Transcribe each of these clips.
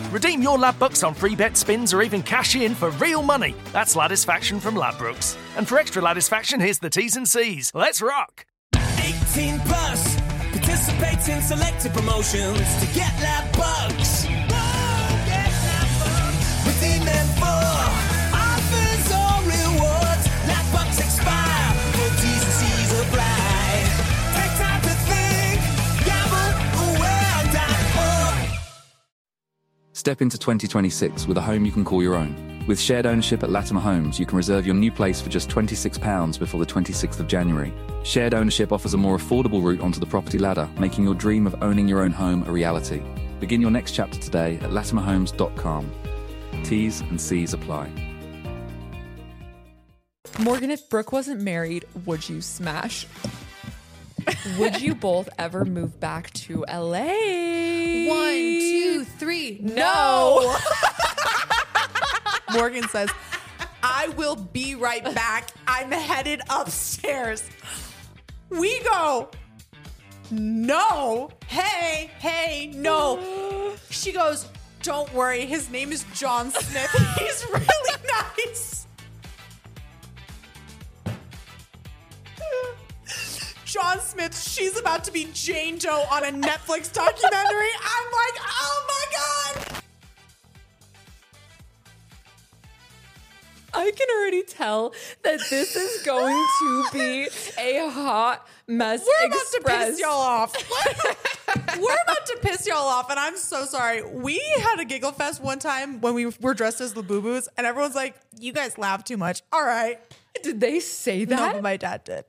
Redeem your Ladbrokes on free bet spins or even cash in for real money. That's Ladisfaction from Ladbrokes. And for extra Ladisfaction, here's the T's and C's. Let's rock! 18 plus. Participate in selected promotions to get Ladbrokes. Get Ladbrokes. Redeem them for offers or rewards. Ladbrokes expire. Full T's and C's apply. Take time to think. GambleAware.org. Step into 2026 with a home you can call your own. With shared ownership at Latimer Homes, you can reserve your new place for just £26 before the 26th of January. Shared ownership offers a more affordable route onto the property ladder, making your dream of owning your own home a reality. Begin your next chapter today at latimerhomes.com. T's and C's apply. Morgan, if Brooke wasn't married, would you smash? Would you both ever move back to LA? 1, 2, 3. No. Morgan says, I will be right back. I'm headed upstairs. We go, no. Hey, no. She goes, don't worry. His name is John Smith. He's really nice. John Smith, she's about to be Jane Doe on a Netflix documentary. I'm like, oh my God. I can already tell that this is going to be a hot mess. We're about to piss y'all off. We're about to piss y'all off, and I'm so sorry. We had a giggle fest one time when we were dressed as the Boo-Boos, and everyone's like, you guys laugh too much. All right. Did they say that? No, but my dad did.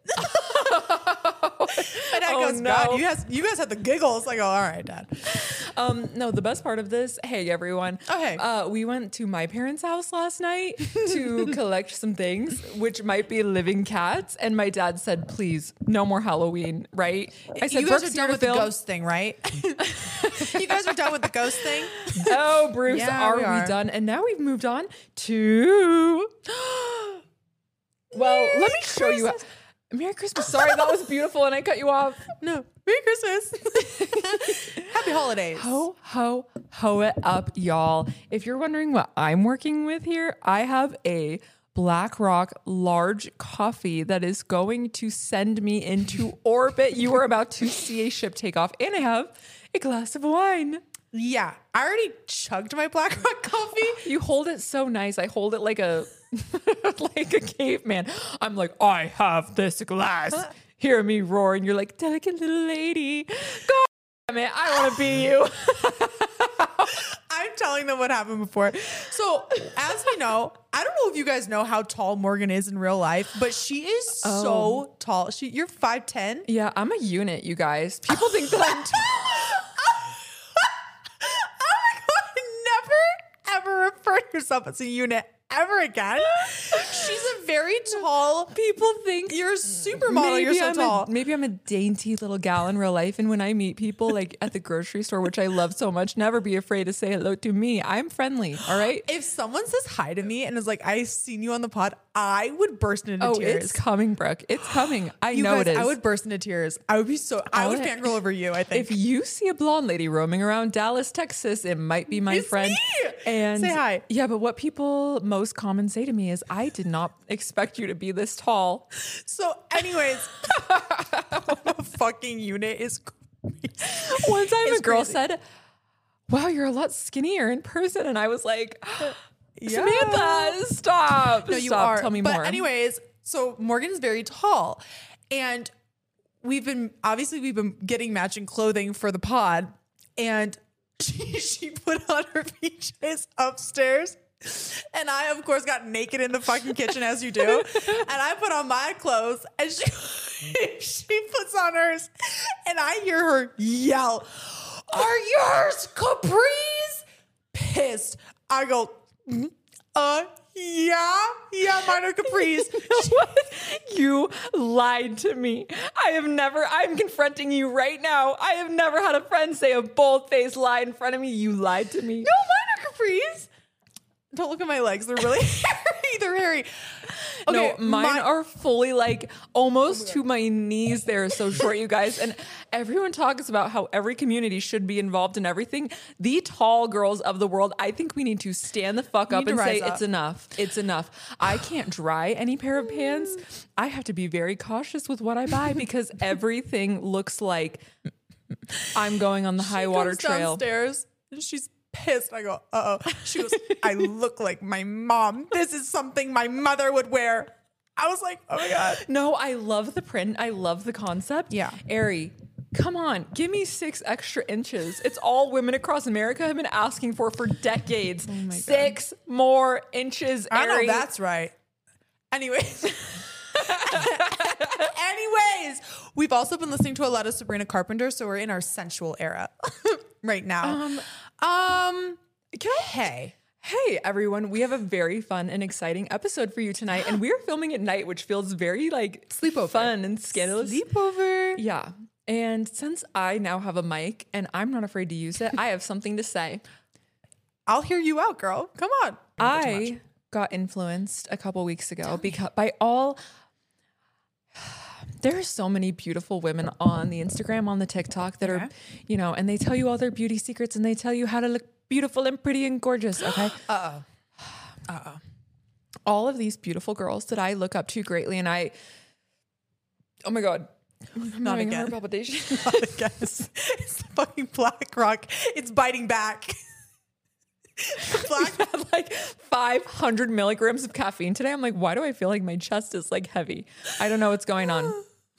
My dad goes, no. God, you guys had the giggles. I go, all right, Dad. No, the best part of this, hey everyone. Okay. We went to my parents' house last night to collect some things, which might be living cats. And my dad said, please, no more Halloween, right? I said, you guys Brooke's are done here with to the film. ghost thing, right? You guys are done with the ghost thing? Oh, Bruce, Yeah, are we we are. done? And now we've moved on to... Well, let me show you. Christmas. Merry Christmas. Sorry, that was beautiful and I cut you off. No. Merry Christmas. Happy holidays. Ho it up, y'all. If you're wondering what I'm working with here, I have a BlackRock large coffee that is going to send me into orbit. You are about to see a ship take off, and I have a glass of wine. Yeah. I already chugged my BlackRock coffee. You hold it so nice. I hold it like a like a caveman. I'm like, I have this glass. Hear me roar, and you're like, delicate little lady. God damn it, I want to be you. I'm telling them what happened before. So, as we know, I don't know if you guys know how tall Morgan is in real life, but she is so tall. You're 5'10". Yeah, I'm a unit, you guys. People think that I'm Oh my God, never ever refer to yourself as a unit ever again. She's a very tall. People think You're a supermodel. You're so tall. Maybe I'm a dainty little gal in real life. And when I meet people like at the grocery store, which I love so much, never be afraid to say hello to me. I'm friendly. All right. If someone says hi to me and is like, I seen you on the pod, I would burst into tears. It's coming, Brooke. It's coming. I You know guys, it is. I would burst into tears. I would fangirl over you, I think. If you see a blonde lady roaming around Dallas, Texas, it might be my It's friend. me. And Say hi. Yeah, but what people most common say to me is, I did not expect you to be this tall. So, anyways, a fucking unit is crazy. One time It's a girl crazy. said, wow, you're a lot skinnier in person. And I was like, Yeah. Samantha, stop. No, you Stop. are. Tell me but more. anyways, so Morgan is very tall, and we've been getting matching clothing for the pod, and she put on her PJs upstairs. And I, of course, got naked in the fucking kitchen as you do. And I put on my clothes, and she puts on hers, and I hear her yell, "Are yours capris?" Pissed. I go, yeah, mine are capris. What? You lied to me. I'm confronting you right now. I have never had a friend say a bold-faced lie in front of me. You lied to me. No, mine are capris. Don't look at my legs. They're really hairy. They're hairy. No, mine are fully like almost to my knees. They're so short, you guys. And everyone talks about how every community should be involved in everything. The tall girls of the world, I think we need to stand the fuck up and say it's enough. It's enough. I can't dry any pair of pants. I have to be very cautious with what I buy because everything looks like I'm going on the high water trail. Downstairs and she's pissed. I go, uh-oh. She goes, I look like my mom. This is something my mother would wear. I was like, oh my God. No, I love the print. I love the concept. Yeah. Ari, come on, give me 6 extra inches. It's all women across America have been asking for decades. Oh my 6 more inches, Ari. I know that's right. Anyways, we've also been listening to a lot of Sabrina Carpenter, so we're in our sensual era right now. Hey everyone, we have a very fun and exciting episode for you tonight, and we're filming at night, which feels very like sleepover, fun and scandalous. Sleepover. Yeah. And since I now have a mic and I'm not afraid to use it, I have something to say. I'll hear you out, girl. Come on. I got influenced a couple weeks ago because there are so many beautiful women on the Instagram, on the TikTok that are, you know, and they tell you all their beauty secrets and they tell you how to look beautiful and pretty and gorgeous. Okay. All of these beautiful girls that I look up to greatly. And oh my God. I'm not having again. heart palpitation. Not again. It's the fucking Black Rock. It's biting back. I've had like 500 milligrams of caffeine today. I'm like, why do I feel like my chest is like heavy? I don't know what's going on.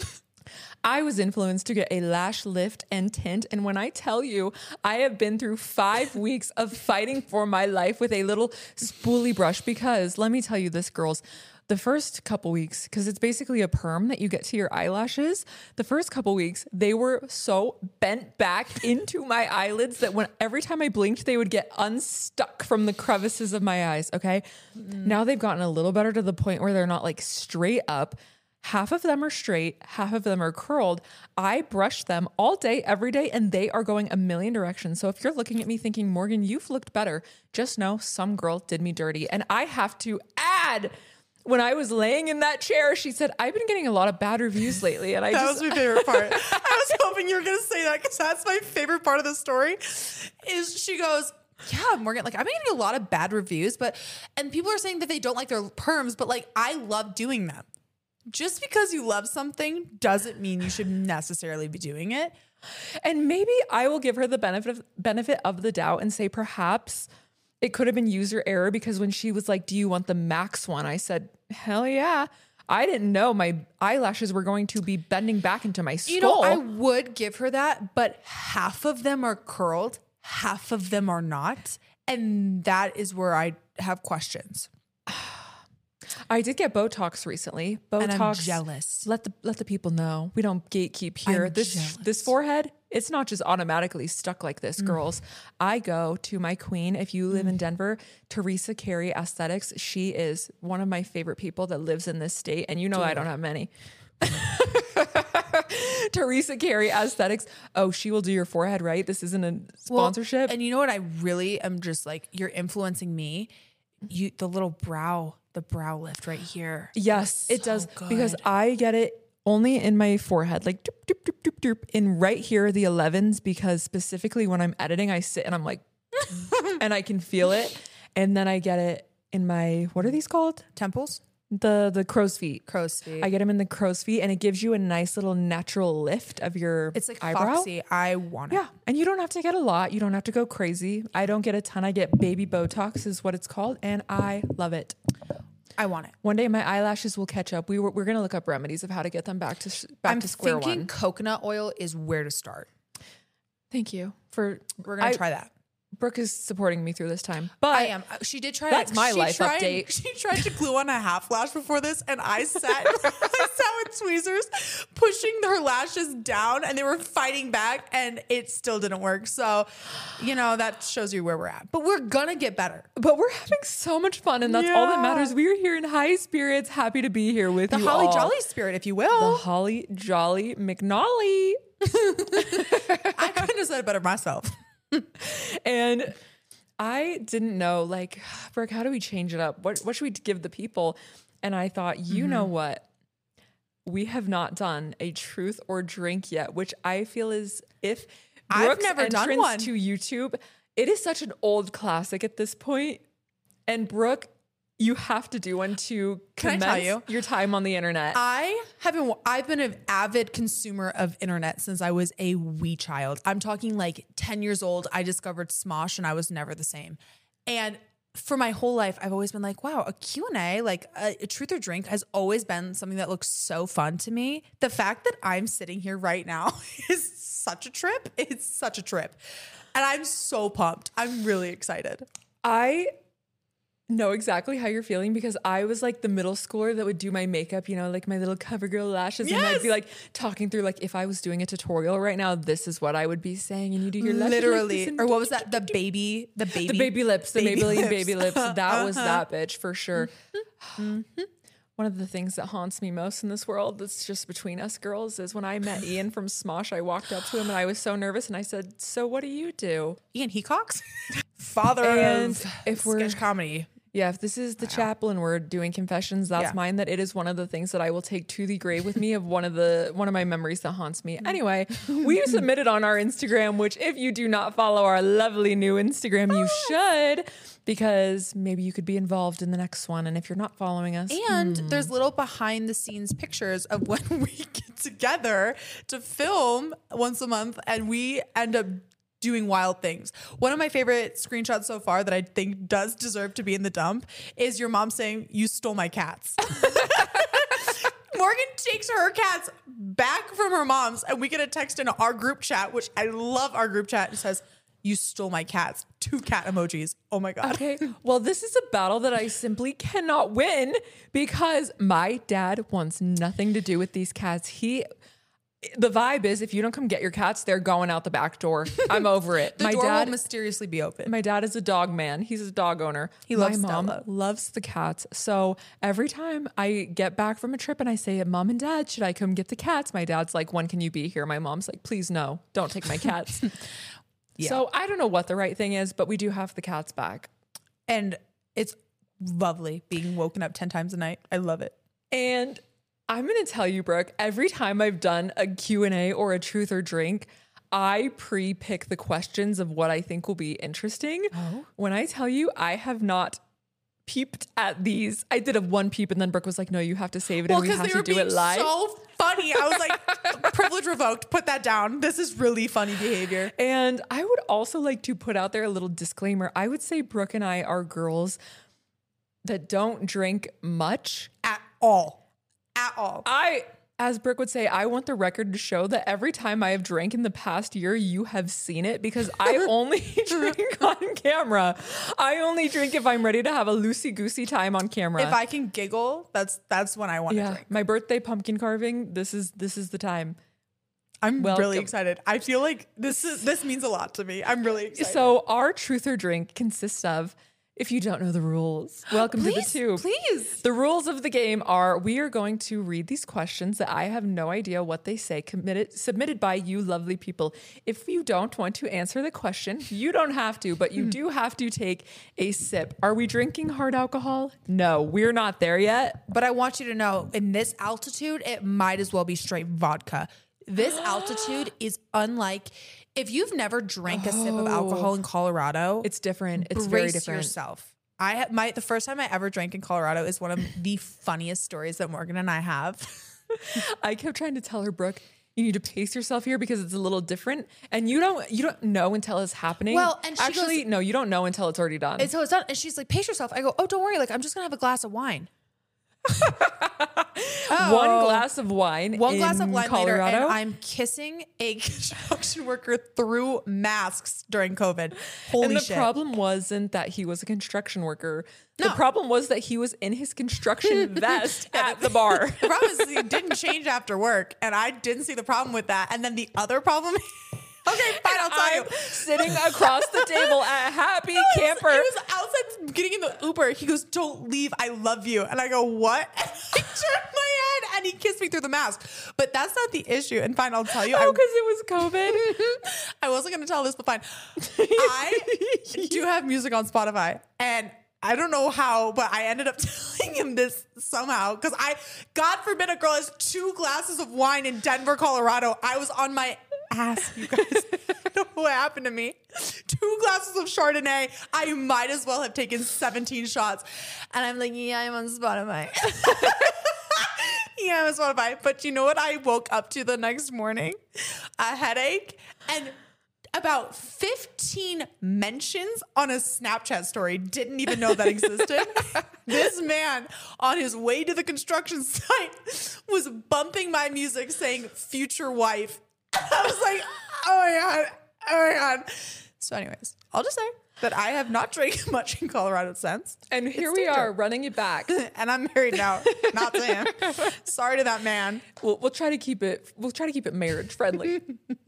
I was influenced to get a lash lift and tint. And when I tell you, I have been through 5 weeks of fighting for my life with a little spoolie brush, because let me tell you this, girls, the first couple weeks, because it's basically a perm that you get to your eyelashes. The first couple weeks, they were so bent back into my eyelids that every time I blinked, they would get unstuck from the crevices of my eyes. Okay. Now they've gotten a little better to the point where they're not like straight up. Half of them are straight, half of them are curled. I brush them all day, every day, and they are going a million directions. So if you're looking at me thinking, Morgan, you've looked better, just know some girl did me dirty. And I have to add, when I was laying in that chair, she said, I've been getting a lot of bad reviews lately. And that was my favorite part. I was hoping you were going to say that, because that's my favorite part of the story. Is she goes, yeah, Morgan, like I've been getting a lot of bad reviews, and people are saying that they don't like their perms, but like I love doing them. Just because you love something doesn't mean you should necessarily be doing it. And maybe I will give her the benefit of the doubt and say perhaps it could have been user error, because when she was like, do you want the max one? I said, hell yeah. I didn't know my eyelashes were going to be bending back into my skull. You know, I would give her that, but half of them are curled, half of them are not. And that is where I have questions. I did get Botox recently. Botox. And I'm jealous. Let the people know. We don't gatekeep here. This forehead, it's not just automatically stuck like this, girls. I go to my queen. If you live in Denver, Teresa Carey Aesthetics. She is one of my favorite people that lives in this state. And you know I don't have many. Teresa Carey Aesthetics. Oh, she will do your forehead, right? This isn't a sponsorship. Well, and you know what? I really am just like, you're influencing me. The brow lift right here. Yes, it does. Good. Because I get it only in my forehead, like doop, doop, doop, doop, doop, in right here, the 11s, because specifically when I'm editing, I sit and I'm like, and I can feel it. And then I get it in my, what are these called? Temples? The crow's feet. Crow's feet. I get them in the crow's feet, and it gives you a nice little natural lift of your It's like eyebrow. foxy. I want it. Yeah. And you don't have to get a lot. You don't have to go crazy. I don't get a ton. I get baby Botox is what it's called. And I love it. I want it. One day my eyelashes will catch up. We're going to look up remedies of how to get them back to square one. I'm thinking coconut oil is where to start. Thank you. We're going to try that. Brooke is supporting me through this time. But I am. She did try that's that. my life update. She tried to glue on a half lash before this, and I sat with tweezers pushing her lashes down, and they were fighting back, and it still didn't work. So, you know, that shows you where we're at. But we're gonna get better. But we're having so much fun, and that's all that matters. We are here in high spirits, happy to be here with you all. The Holly Jolly spirit, if you will. The Holly Jolly McNally. I couldn't have said it better myself. And I didn't know, like, Brooke, how do we change it up? What should we give the people? And I thought, you know what? We have not done a truth or drink yet, which I feel is if Brooke's never done entrance one. to YouTube, it is such an old classic at this point. And Brooke, you have to do one to Can I tell commence you? your time on the internet. I've been an avid consumer of internet since I was a wee child. I'm talking like 10 years old. I discovered Smosh and I was never the same. And for my whole life, I've always been like, wow, a Q&A, like a truth or drink has always been something that looks so fun to me. The fact that I'm sitting here right now is such a trip. It's such a trip. And I'm so pumped. I'm really excited. I know exactly how you're feeling because I was like the middle schooler that would do my makeup, you know, like my little CoverGirl lashes. And I'd be like talking through, like, if I was doing a tutorial right now, this is what I would be saying. And you do your lashes Literally. like this and Or what was that? The baby the baby lips, the baby Maybelline lips. baby lips. That was that bitch for sure. One of the things that haunts me most in this world that's just between us girls is when I met Ian from Smosh, I walked up to him and I was so nervous and I said, so what do you do? Ian Hecox? Father And of if we're- sketch comedy. Yeah, if this is the chaplain, we're doing confessions. That's Yeah. mine. That it is one of the things that I will take to the grave with me of one of my memories that haunts me. Anyway, we submitted on our Instagram, which if you do not follow our lovely new Instagram, you should, because maybe you could be involved in the next one. And if you're not following us, And there's little behind the scenes pictures of when we get together to film once a month and we end up doing wild things. One of my favorite screenshots so far that I think does deserve to be in the dump is your mom saying, "You stole my cats." Morgan takes her cats back from her mom's and we get a text in our group chat, which I love our group chat, and says, "You stole my cats." 2 cat emojis. Oh my God. okay, well, this is a battle that I simply cannot win because my dad wants nothing to do with these cats. The vibe is if you don't come get your cats, they're going out the back door. I'm over it. The door will mysteriously be open. My dad is a dog man. He's a dog owner. He loves My mom Stella. loves the cats. So every time I get back from a trip and I say, Mom and Dad, should I come get the cats? My dad's like, when can you be here? My mom's like, please no, don't take my cats. So I don't know what the right thing is, but we do have the cats back. And it's lovely being woken up 10 times a night. I love it. And I'm going to tell you, Brooke, every time I've done a Q&A or a truth or drink, I pre-pick the questions of what I think will be interesting. When I tell you, I have not peeped at these. I did a one peep and then Brooke was like, no, you have to save it and we have to do it live. So funny. I was like, privilege revoked. Put that down. This is really funny behavior. And I would also like to put out there a little disclaimer. I would say Brooke and I are girls that don't drink much. At all. At all. As Brooke would say, I want the record to show that every time I have drank in the past year, you have seen it because I only drink on camera. I only drink if I'm ready to have a loosey-goosey time on camera. If I can giggle, that's when I want to drink. My birthday pumpkin carving, this is the time. I'm Welcome. really excited. I feel like this means a lot to me. I'm really excited. So our truth or drink consists of, if you don't know the rules, welcome to the tube. Please. The rules of the game are we are going to read these questions that I have no idea what they say, submitted by you lovely people. If you don't want to answer the question, you don't have to, but you do have to take a sip. Are we drinking hard alcohol? No, we're not there yet. But I want you to know, in this altitude, it might as well be straight vodka. This altitude is unlike, if you've never drank a sip of alcohol in Colorado, It's different. It's brace very different. yourself. The first time I ever drank in Colorado is one of the funniest stories that Morgan and I have. I kept trying to tell her, Brooke, you need to pace yourself here because it's a little different. And you don't know until it's happening. Well, and she actually, goes- no, you don't know until it's already done. And so it's done. And she's like, pace yourself. I go, oh, don't worry. Like, I'm just going to have a glass of wine. One glass of wine. One glass of wine later, Colorado. and I'm kissing a construction worker through masks during COVID. Holy And the shit. problem wasn't that he was a construction worker. The problem was that he was in his construction vest at the bar. The problem is he didn't change after work, and I didn't see the problem with that. And then the other problem, okay, fine, I'll tell you. I'm sitting across the table at Happy Camper. He was outside getting in the Uber. He goes, "Don't leave. I love you." And I go, "What?" And I turned my head, and he kissed me through the mask. But that's not the issue. And fine, I'll tell you. Oh, because it was COVID. I wasn't going to tell this, but fine. I do have music on Spotify, and I don't know how, but I ended up telling him this somehow because God forbid a girl has 2 glasses of wine in Denver, Colorado. I was on my ass, you guys. I don't know what happened to me. 2 glasses of Chardonnay. I might as well have taken 17 shots. And I'm like, yeah, I'm on Spotify. Yeah, I'm on Spotify. But you know what I woke up to the next morning? A headache and about 15 mentions on a Snapchat story. Didn't even know that existed. This man on his way to the construction site was bumping my music saying future wife. I was like, oh my God. So anyways, I'll just say that I have not drank much in Colorado since. And here we are running it back. And I'm married now, not to him. Sorry to that man. We'll try to keep it marriage friendly.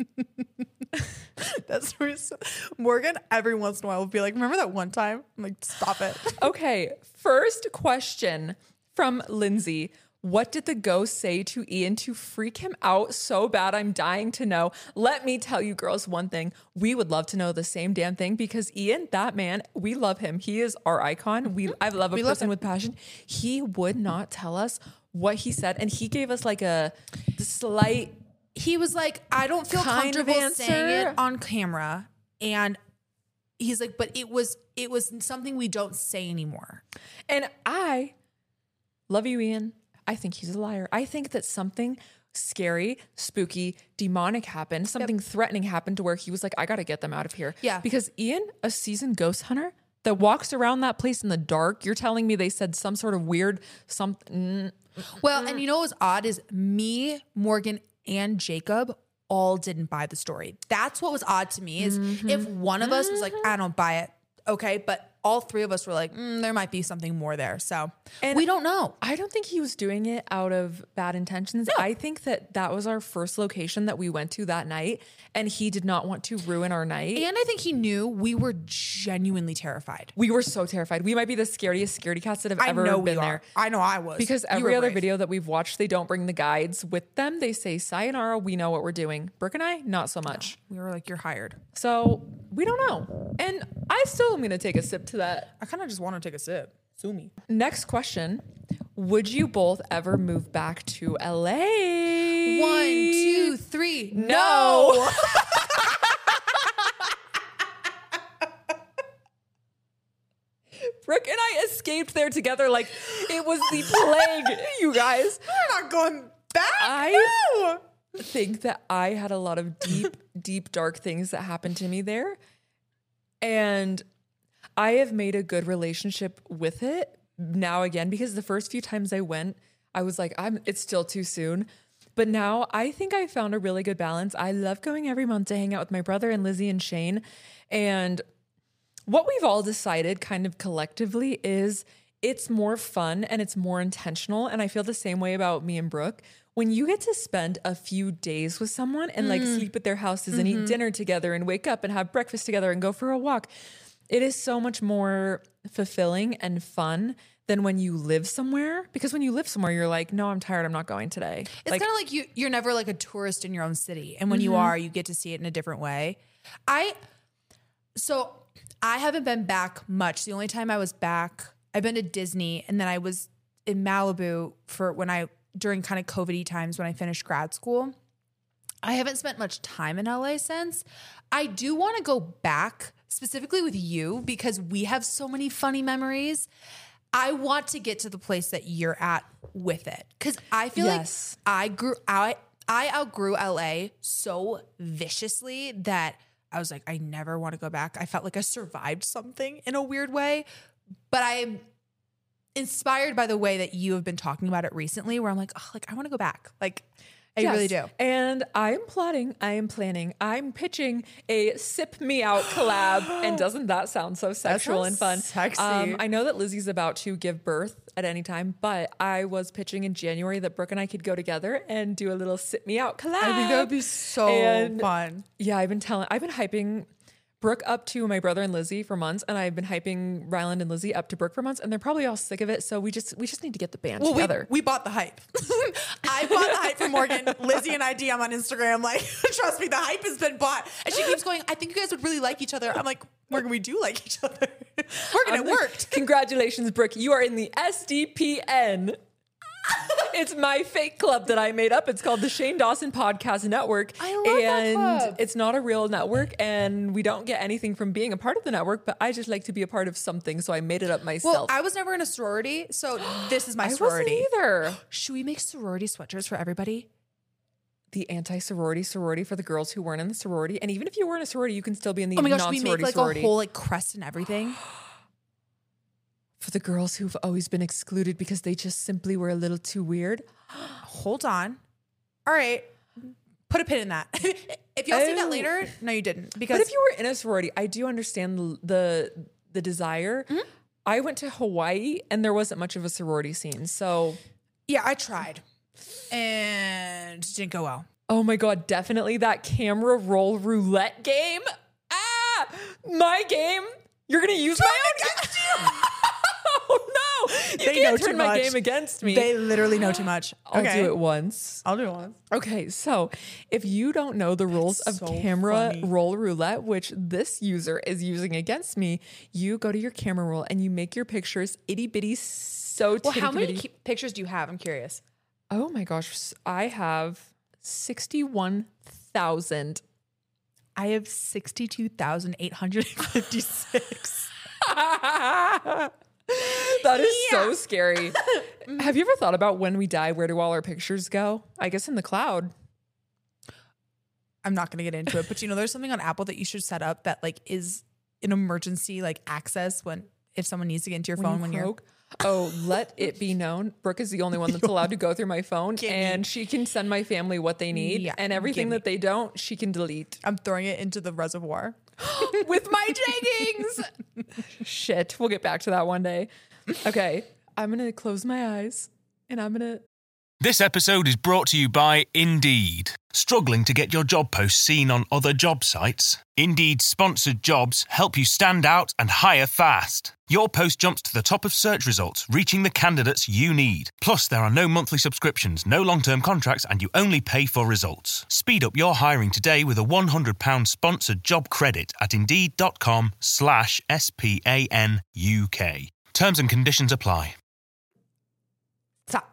That's where Morgan every once in a while will be like, remember that one time? I'm like, stop it. Okay, first question from Lindsay. What did the ghost say to Ian to freak him out so bad? I'm dying to know. Let me tell you girls one thing. We would love to know the same damn thing because Ian, that man, we love him. He is our icon. I love a person with passion. He would not tell us what he said. And he gave us like a slight... He was like, I don't feel kind of comfortable answer. saying it on camera. And he's like, but it was something we don't say anymore. And I love you, Ian. I think he's a liar. I think that something scary, spooky, demonic happened. Something threatening happened to where he was like, I got to get them out of here. Yeah. Because Ian, a seasoned ghost hunter that walks around that place in the dark, you're telling me they said some sort of weird something. Well, and you know what was odd is me, Morgan, and Jacob all didn't buy the story. That's what was odd to me is if one of us was like, I don't buy it. Okay. But all 3 of us were like, there might be something more there. So And we don't know. I don't think he was doing it out of bad intentions. No. I think that was our first location that we went to that night and he did not want to ruin our night. And I think he knew we were genuinely terrified. We were so terrified. We might be the scariest scaredy cats that have ever been there. I know I was. Because every other video that we've watched, they don't bring the guides with them. They say, sayonara, we know what we're doing. Brooke and I, not so much. We were like, you're hired. So we don't know. And I still am going to take a sip to that. I kind of just want to take a sip. Sue me. Next question. Would you both ever move back to LA? 1, 2, 3. No. Brooke and I escaped there together like it was the plague, you guys. We're not going back. I think that I had a lot of deep, dark things that happened to me there. And I have made a good relationship with it now again, because the first few times I went, I was like, it's still too soon. But now I think I found a really good balance. I love going every month to hang out with my brother and Lizzie and Shane. And what we've all decided kind of collectively is it's more fun and it's more intentional. And I feel the same way about me and Brooke. When you get to spend a few days with someone and like sleep at their houses and eat dinner together and wake up and have breakfast together and go for a walk, it is so much more fulfilling and fun than when you live somewhere. Because when you live somewhere, you're like, no, I'm tired. I'm not going today. It's kind of like you're never like a tourist in your own city. And when you are, you get to see it in a different way. So I haven't been back much. The only time I was back, I've been to Disney, and then I was in Malibu during kind of COVID-y times when I finished grad school. I haven't spent much time in LA since. I do want to go back specifically with you because we have so many funny memories. I want to get to the place that you're at with it. Cause I feel like I outgrew LA so viciously that I was like, I never want to go back. I felt like I survived something in a weird way, but I'm inspired by the way that you have been talking about it recently, where I'm like, oh, like I want to go back. Like I really do. And I am planning, I'm pitching a Sip Me Out collab. And doesn't that sound so sexual and fun? Sexy. I know that Lizzie's about to give birth at any time, but I was pitching in January that Brooke and I could go together and do a little Sip Me Out collab. I think that would be so fun. Yeah, I've been hyping Brooke up to my brother and Lizzie for months, and I've been hyping Ryland and Lizzie up to Brooke for months, and they're probably all sick of it. So we just need to get the band together. We bought the hype. I bought the hype for Morgan. Lizzie and I DM on Instagram, like, trust me, the hype has been bought. And she keeps going, I think you guys would really like each other. I'm like, Morgan, we do like each other. Morgan, it worked. Congratulations, Brooke. You are in the SDPN. It's my fake club that I made up. It's called the Shane Dawson Podcast Network. I love that club. It's not a real network, and we don't get anything from being a part of the network, but I just like to be a part of something, so I made it up myself. Well, I was never in a sorority, so this is my I sorority. wasn't either. Should we make sorority sweatshirts for everybody? The anti-sorority sorority for the girls who weren't in the sorority. And even if you were in a sorority, you can still be in the Oh my gosh, non-sorority we make like sorority. a whole like crest and everything. For the girls who've always been excluded because they just simply were a little too weird. Hold on. All right. Put a pin in that. If y'all see that later, no, you didn't. Because But if you were in a sorority, I do understand the desire. Mm-hmm. I went to Hawaii and there wasn't much of a sorority scene. So, yeah, I tried and it didn't go well. oh my God, definitely that camera roll roulette game. Ah, my game. You're going to use my own against you. Oh no. You can't turn my game against me. They literally know too much. I'll do it once. I'll do it once. Okay, so if you don't know the rules of so camera funny. roll roulette, which this user is using against me, you go to your camera roll and you make your pictures itty bitty so Well, how many titty-bitty. pictures do you have? I'm curious. Oh my gosh, I have 61,000. I have 62,856. That is so scary. Have you ever thought about when we die, where do all our pictures go? I guess in the cloud. I'm not going to get into it, but you know, there's something on Apple that you should set up that like is an emergency like access when if someone needs to get into your phone when you're. Oh, let it be known. Brooke is the only one that's allowed to go through my phone, and she can send my family what they need, Yeah, and everything gimme. that they don't, she can delete. I'm throwing it into the reservoir. With my jeggings. Shit, we'll get back to that one day. Okay, I'm gonna close my eyes, and I'm gonna. This episode is brought to you by Indeed. Struggling to get your job post seen on other job sites? Indeed's sponsored jobs help you stand out and hire fast. Your post jumps to the top of search results, reaching the candidates you need. Plus, there are no monthly subscriptions, no long-term contracts, and you only pay for results. Speed up your hiring today with a £100 sponsored job credit at Indeed.com/SPANUK. Terms and conditions apply. Stop.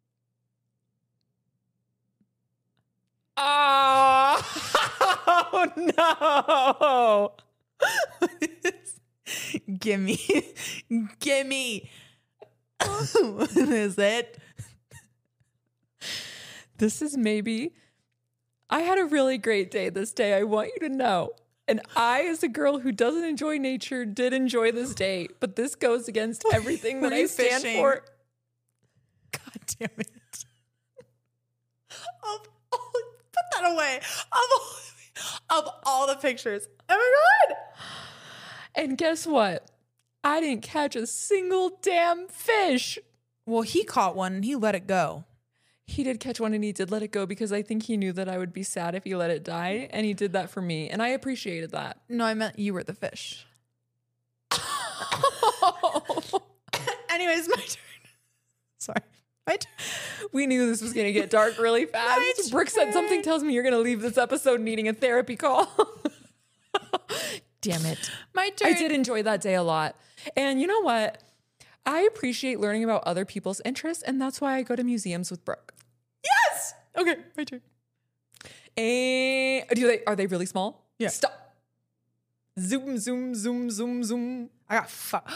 Oh no! Gimme. Gimme. What is it? This is maybe. I had a really great day this day. I want you to know. And I, as a girl who doesn't enjoy nature, did enjoy this day. But this goes against everything that Were I you stand fishing? for. God damn it. Put that away. Of all the pictures. Oh my God. And guess what? I didn't catch a single damn fish. Well, he caught one and he let it go. He did catch one and he did let it go because I think he knew that I would be sad if he let it die. And he did that for me. And I appreciated that. No, I meant you were the fish. Anyways, my turn. Sorry. My turn. We knew this was going to get dark really fast. Brooke said something tells me you're going to leave this episode needing a therapy call. Damn it. My turn. I did enjoy that day a lot. And you know what? I appreciate learning about other people's interests. And that's why I go to museums with Brooke. Yes. Okay, my turn. And are they really small? Yeah. Stop. Zoom, zoom, zoom, zoom, zoom. I got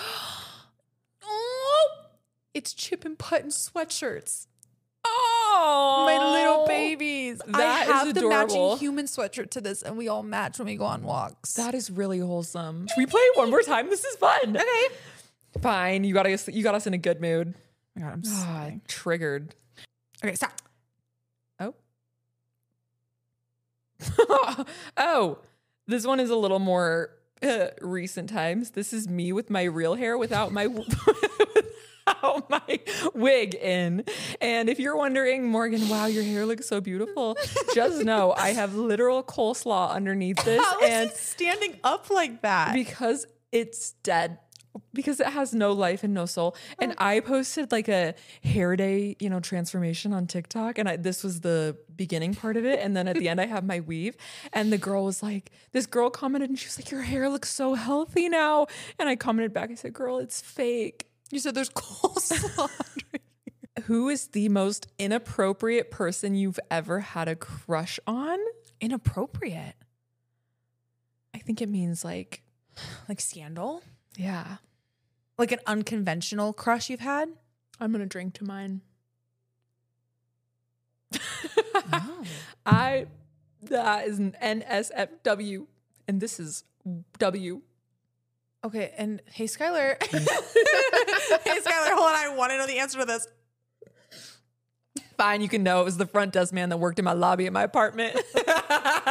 Oh, it's Chip and Putt and sweatshirts. Oh, My little babies. I That is have the matching adorable. human sweatshirt to this, and we all match when we go on walks. That is really wholesome. Should we play it one more time? This is fun. Okay. Fine. You got us in a good mood. Oh my God, I'm Triggered. Okay, stop. Oh. Oh, this one is a little more recent times. This is me with my real hair without my my wig in. And if you're wondering, Morgan, wow, your hair looks so beautiful, just know I have literal coleslaw underneath this. How is it standing up like that? Because it's dead. Because it has no life and no soul. And I posted like a hair day, transformation on TikTok. And this was the beginning part of it. And then at the end, I have my weave. And the girl was like, this girl commented and she was like, your hair looks so healthy now. And I commented back, I said, girl, it's fake. You said there's coleslaw. Who is the most inappropriate person you've ever had a crush on? Inappropriate. I think it means like Scandal? yeah. Like an unconventional crush you've had? I'm going to drink to mine. Oh. That is an NSFW. And this is W. Okay, and hey, Skylar. Hey, Skylar, hold on. I want to know the answer to this. Fine, you can know it was the front desk man that worked in my lobby at my apartment. You're going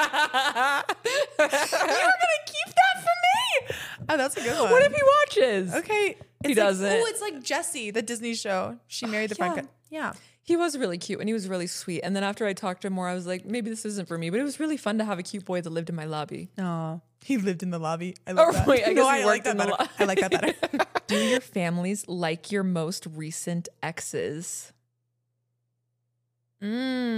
to keep that for me? Oh, that's a good one. What if he watches? Okay. He doesn't. Oh, it's like Jessie, the Disney show. She married the yeah. front guy. Yeah. He was really cute and he was really sweet. And then after I talked to him more, I was like, maybe this isn't for me. But it was really fun to have a cute boy that lived in my lobby. Oh, he lived in the lobby. I love that. Wait, I guess he I worked like that in the better. lobby. I like that better. Do your families like your most recent exes? Well,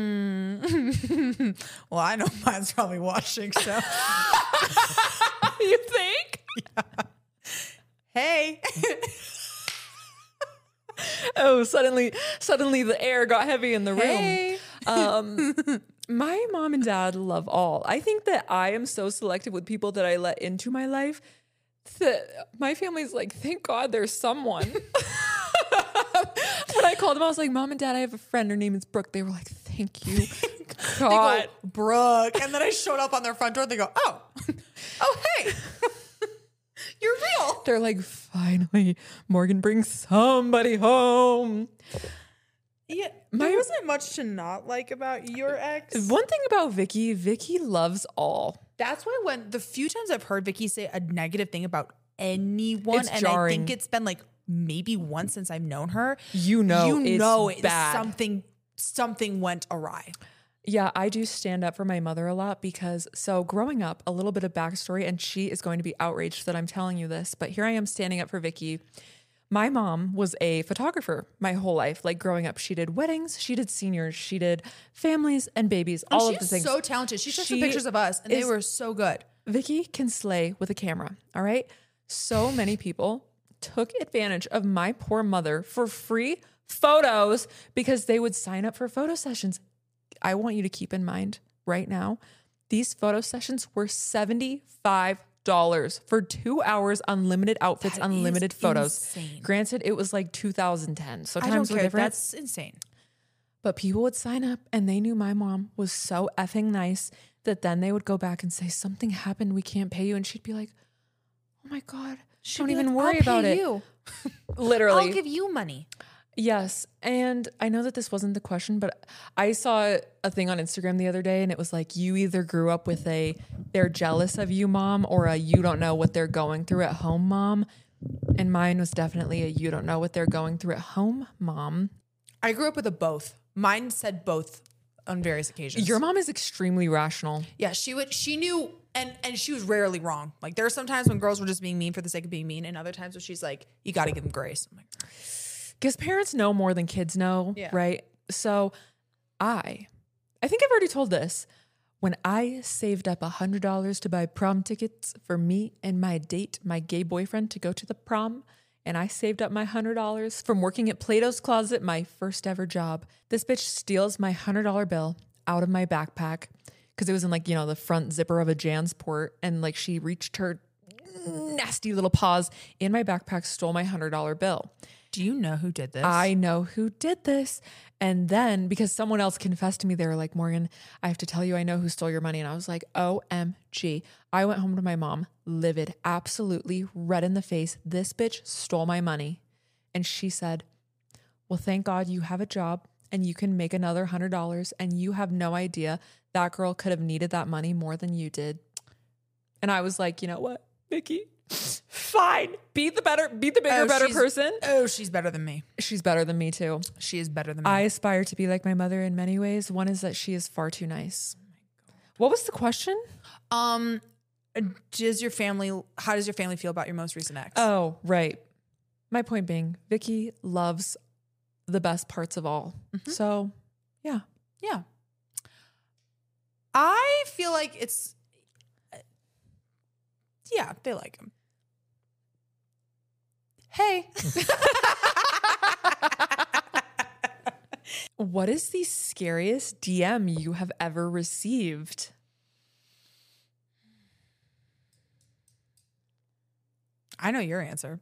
I know mine's probably watching, so. You think? Yeah. Hey. Oh, suddenly the air got heavy in the Hey. room. My mom and dad love all. I think that I am so selective with people that I let into my life that my family's like, thank God there's someone. When I called them, I was like, Mom and Dad, I have a friend. Her name is Brooke. They were like, thank you, God. They go, Brooke. And then I showed up on their front door. They go, oh, hey, you're real. They're like, finally, Morgan brings somebody home. Yeah, there wasn't much to not like about your ex. One thing about Vicky loves all. That's why when the few times I've heard Vicky say a negative thing about anyone, It's and jarring. I think it's been like maybe once since I've known her, it's bad. something went awry. Yeah, I do stand up for my mother a lot because, so growing up, a little bit of backstory, and she is going to be outraged that I'm telling you this, but here I am standing up for Vicky. My mom was a photographer my whole life. Like growing up, she did weddings, she did seniors, she did families and babies, all of the things. She's so talented. She took some She pictures of us and they were so good. Vicky can slay with a camera, all right? So many people took advantage of my poor mother for free photos because they would sign up for photo sessions. I want you to keep in mind right now, these photo sessions were $75 for 2 hours, unlimited outfits, That unlimited is photos. insane. Granted, it was like 2010, so I don't times were care. different. That's insane. But people would sign up and they knew my mom was so effing nice that then they would go back and say, something happened, we can't pay you. And she'd be like, oh my God, don't even worry about it. Literally. I'll give you money. Yes. And I know that this wasn't the question, but I saw a thing on Instagram the other day and it was like, you either grew up with a they're jealous of you mom or a you don't know what they're going through at home mom. And mine was definitely a you don't know what they're going through at home mom. I grew up with a both. Mine said both on various occasions. Your mom is extremely rational. Yeah, she knew, and she was rarely wrong. Like there are some times when girls were just being mean for the sake of being mean, and other times where she's like, you got to give them grace. I'm like, Because parents know more than kids know, Yeah. right? So I think I've already told this. When I saved up $100 to buy prom tickets for me and my date, my gay boyfriend, to go to the prom, and I saved up my $100 from working at Plato's Closet, my first ever job, this bitch steals my $100 bill out of my backpack because it was in like, the front zipper of a JanSport, and like she reached her nasty little paws in my backpack, stole my $100 bill. do you know who did this? I know who did this. And then because someone else confessed to me, they were like, Morgan, I have to tell you, I know who stole your money. And I was like, OMG. I went home to my mom, livid, absolutely red in the face. This bitch stole my money. And she said, well, thank God you have a job and you can make another $100 and you have no idea that girl could have needed that money more than you did. And I was like, you know what, Vicky? Fine. Be the bigger, better person. Oh, she's better than me. She's better than me too. She is better than me. I aspire to be like my mother in many ways. One is that she is far too nice. What was the question? How does your family feel about your most recent ex? Oh, right. My point being, Vicky loves the best parts of all. So, yeah. Yeah. I feel like it's, yeah, they like him. Hey. What is the scariest DM you have ever received? I know your answer.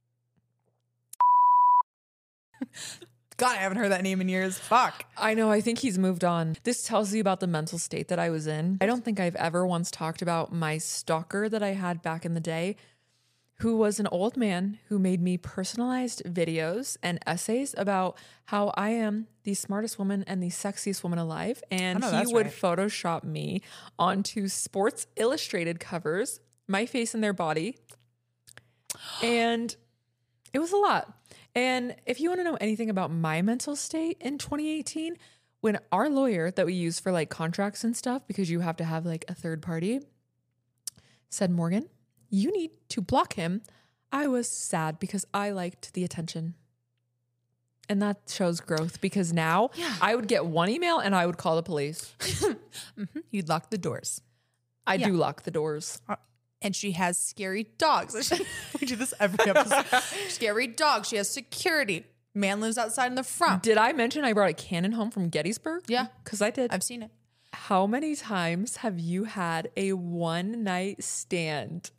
God, I haven't heard that name in years. Fuck. I know, I think he's moved on. This tells you about the mental state that I was in. I don't think I've ever once talked about my stalker that I had back in the day, who was an old man who made me personalized videos and essays about how I am the smartest woman and the sexiest woman alive. And know he that's would right. Photoshop me onto Sports Illustrated covers, my face and their body. And it was a lot. And if you want to know anything about my mental state in 2018, when our lawyer that we use for like contracts and stuff, because you have to have like a third party, said, Morgan, you need to block him, I was sad because I liked the attention. And that shows growth, because now I would get one email and I would call the police. You'd lock the doors. I do lock the doors. And she has scary dogs. We do this every episode. Scary dogs. She has security. Man lives outside in the front. Did I mention I brought a cannon home from Gettysburg? Yeah. Because I did. I've seen it. How many times have you had a one night stand?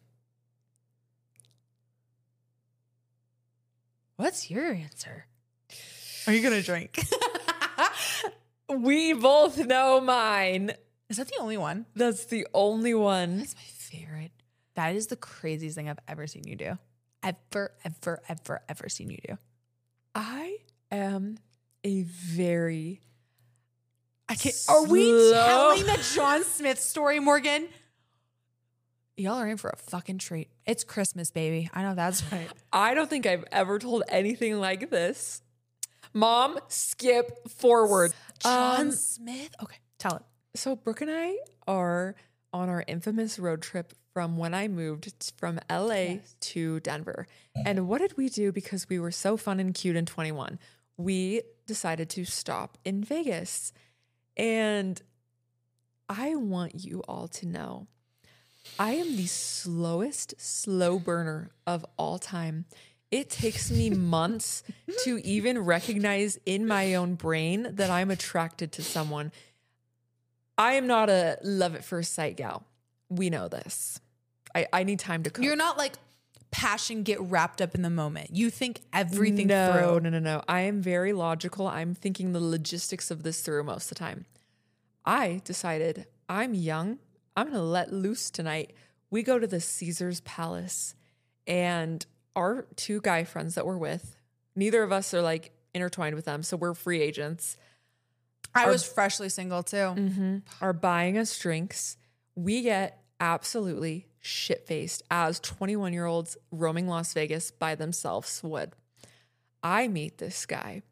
What's your answer? Are you going to drink? We both know mine. Is that the only one? That's the only one. That's my favorite. That is the craziest thing I've ever seen you do. Ever seen you do. I am a very... Are we slow- telling the John Smith story, Morgan? Y'all are in for a fucking treat. It's Christmas, baby. I know that's right. I don't think I've ever told anything like this. Mom, skip forward. John Smith? Okay, tell it. So Brooke and I are on our infamous road trip from when I moved from LA to Denver. And what did we do because we were so fun and cute in 21? We decided to stop in Vegas. And I want you all to know, I am the slowest slow burner of all time. It takes me months to even recognize in my own brain that I'm attracted to someone. I am not a love at first sight gal. We know this. I need time to cook. You're not like passion, get wrapped up in the moment. You think everything through. No. I am very logical. I'm thinking the logistics of this through most of the time. I decided I'm young. I'm going to let loose tonight. We go to the Caesar's Palace, and our two guy friends that we're with, neither of us are like intertwined with them. So we're free agents. I was freshly single too. Are buying us drinks. We get absolutely shit-faced as 21-year-olds roaming Las Vegas by themselves would. I meet this guy.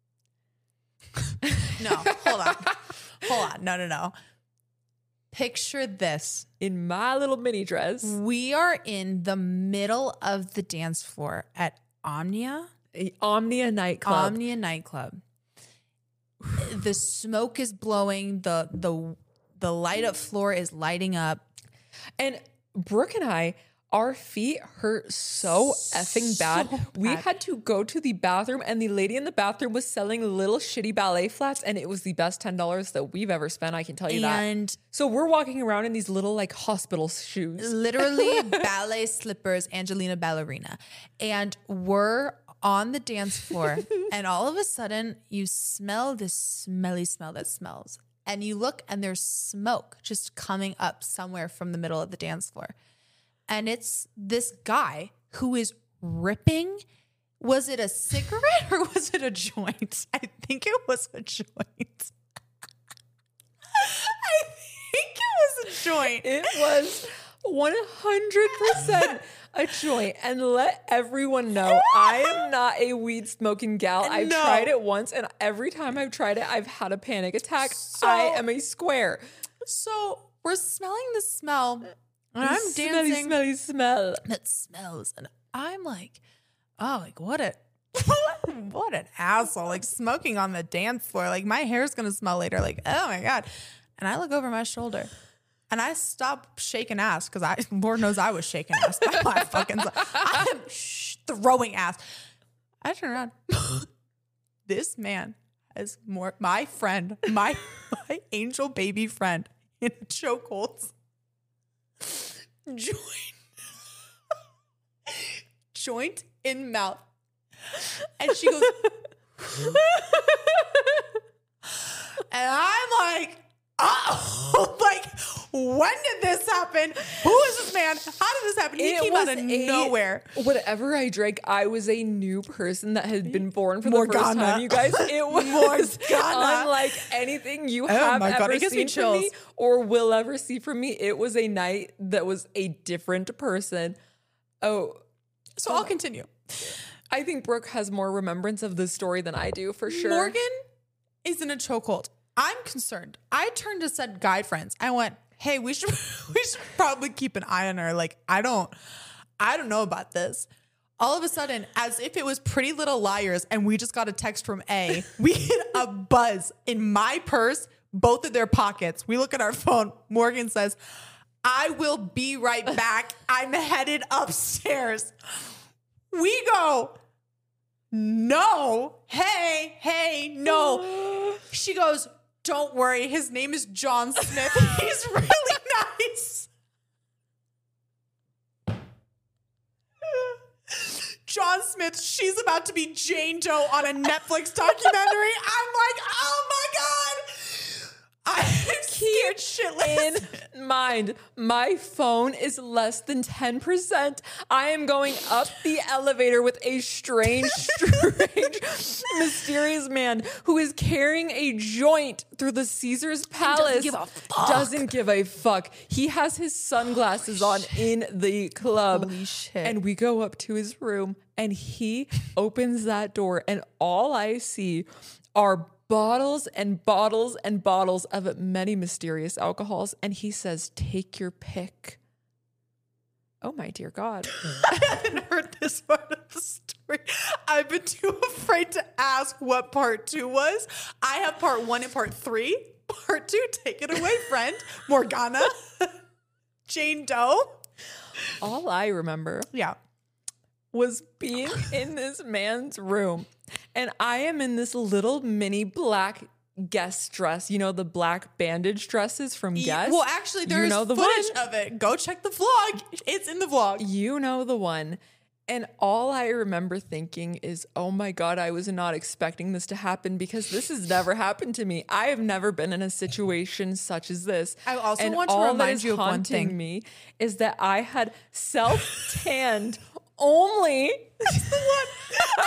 No, hold on. No. Picture this. In my little mini dress. We are in the middle of the dance floor at Omnia nightclub. The smoke is blowing. The light up floor is lighting up. And Brooke and I, our feet hurt so effing bad. We had to go to the bathroom, and the lady in the bathroom was selling little shitty ballet flats, and it was the best $10 that we've ever spent. I can tell you And that. So we're walking around in these little like hospital shoes. literally ballet slippers, Angelina Ballerina. And we're on the dance floor, and all of a sudden you smell this smelly smell that smells. And you look, and there's smoke just coming up somewhere from the middle of the dance floor. And it's this guy who is ripping. Was it a cigarette or was it a joint? I think it was a joint. It was 100% a joint. And let everyone know, I am not a weed smoking gal. I've No. tried it once, and every time I've tried it, I've had a panic attack. I am a square. So we're smelling the smell, and I'm Smelly, dancing. smelly smell. That smells, and I'm like, oh, like what what an asshole, like smoking on the dance floor. Like my hair's gonna smell later. Like, oh my God. And I look over my shoulder and I stop shaking ass because Lord knows I was shaking ass. I am throwing ass. I turn around. This man has my friend, my angel baby friend in a chokehold. Joint in mouth. And she goes, and I'm like, oh, like, when did this happen? Who is this man? How did this happen? He came out of nowhere. Whatever I drank, I was a new person that had been born for the first Morgana. time, you guys. It was Morgana. unlike anything you have my God, ever it gives me seen from me chills. or will ever see from me. It was a night that was a different person. Oh, So I'll continue. I think Brooke has more remembrance of this story than I do, for sure. Morgan is in a chokehold. I'm concerned. I turned to said guy friends. I went, hey, we should probably keep an eye on her. Like, I don't know about this. All of a sudden, as if it was Pretty Little Liars and we just got a text from A, we get a buzz in my purse, both of their pockets. We look at our phone. Morgan says, I will be right back. I'm headed upstairs. We go, no, hey, no. She goes, don't worry. His name is John Smith. He's really nice. John Smith, she's about to be Jane Doe on a Netflix documentary. I'm like, oh my God. I'm scared shitless. In mind, my phone is less than 10%. I am going up the elevator with a strange, mysterious man who is carrying a joint through the Caesar's Palace. Doesn't give a fuck. He has his sunglasses on in the club. Holy shit. And we go up to his room and he opens that door and all I see are bottles and bottles and bottles of many mysterious alcohols. And he says, take your pick. Oh my dear God. I haven't heard this part of the story. I've been too afraid to ask what part 2 was. I have part 1 and part 3. Part 2, take it away, friend. Morgana. Jane Doe. All I remember Yeah. was being in this man's room. And I am in this little mini black Guess dress. You know, the black bandage dresses from Guess? Well, actually, there is footage of it. Go check the vlog. It's in the vlog. You know the one. And all I remember thinking is, oh my God, I was not expecting this to happen because this has never happened to me. I have never been in a situation such as this. I also and want to all that remind is you of one haunting thing. me is that I had self-tanned only. That's the one.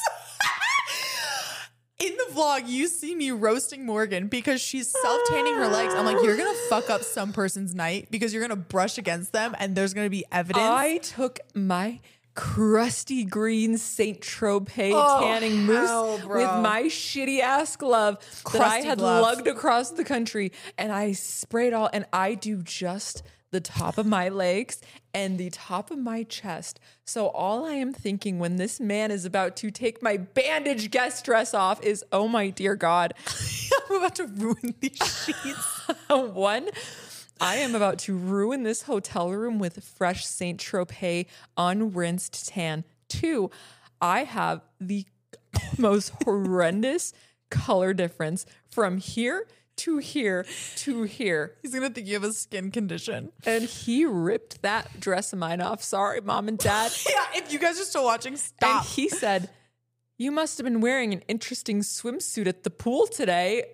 In the vlog, you see me roasting Morgan because she's self-tanning her legs. I'm like, you're going to fuck up some person's night because you're going to brush against them and there's going to be evidence. I took my crusty green Saint Tropez Oh, tanning mousse hell, bro. with my shitty ass glove that I Crusty had glove. lugged across the country, and I sprayed all, and I do just the top of my legs and the top of my chest. So all I am thinking when this man is about to take my bandage guest dress off is, oh my dear God, I'm about to ruin these sheets. one, I am about to ruin this hotel room with fresh Saint Tropez unrinsed tan. 2, I have the most horrendous color difference from here to here to here. He's going to think you have a skin condition. And he ripped that dress of mine off. Sorry, Mom and Dad. Yeah, if you guys are still watching, stop. And he said, you must have been wearing an interesting swimsuit at the pool today.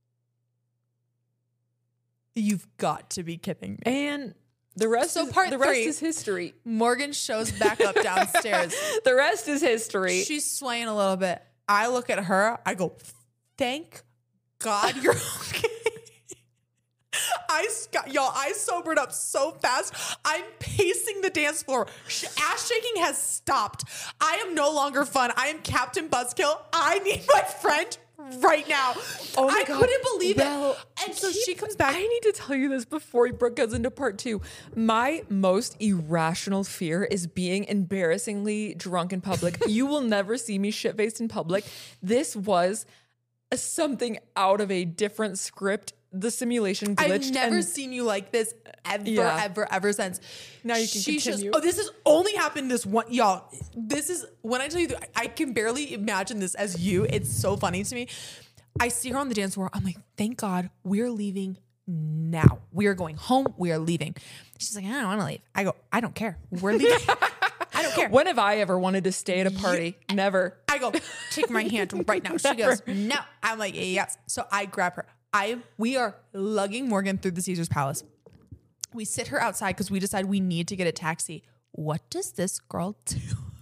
You've got to be kidding me. And the rest, So is, part the rest 3. is history. Morgan shows back up downstairs. The rest is history. She's swaying a little bit. I look at her. I go, thank God you're okay. I sobered up so fast. I'm pacing the dance floor. Ass shaking has stopped. I am no longer fun. I am Captain Buzzkill. I need my friend right now. Oh my I God. couldn't believe Well, it. And so she comes back. I need to tell you this before Brooke goes into part 2. My most irrational fear is being embarrassingly drunk in public. You will never see me shit-faced in public. This was something out of a different script. The simulation glitched. I've never and seen you like this ever since. Now you can continue. This has only happened this one, y'all. This is when I tell you that I can barely imagine this as you. It's so funny to me. I see her on the dance floor. I'm like, thank God we're leaving now. We are going home. We are leaving. She's like, I don't want to leave. I go, I don't care. We're leaving. I don't care. When have I ever wanted to stay at a party? Never. I go, take my hand right now. She goes, no. I'm like, yes. So I grab her. We are lugging Morgan through the Caesar's Palace. We sit her outside because we decide we need to get a taxi. What does this girl do?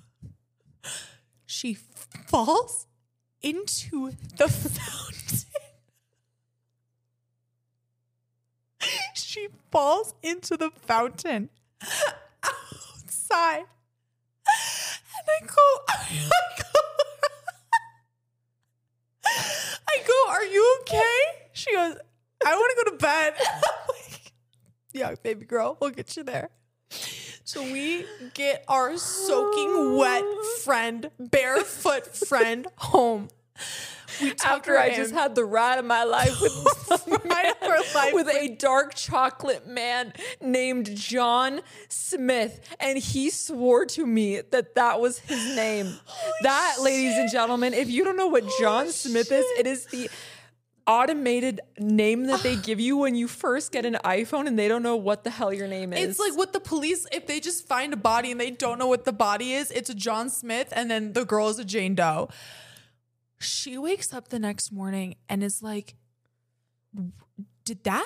She falls into the fountain. She falls into the fountain outside. And I go, are you okay? She goes, I want to go to bed. I'm like, yeah, baby girl, we'll get you there. So we get our soaking wet friend, barefoot friend home. After I just had the ride of my life with a dark chocolate man named John Smith. And he swore to me that was his name. Ladies and gentlemen, if you don't know what John Smith is, it is the automated name that they give you when you first get an iPhone and they don't know what the hell your name is. It's like what the police, if they just find a body and they don't know what the body is, it's a John Smith and then the girl is a Jane Doe. She wakes up the next morning and is like, did that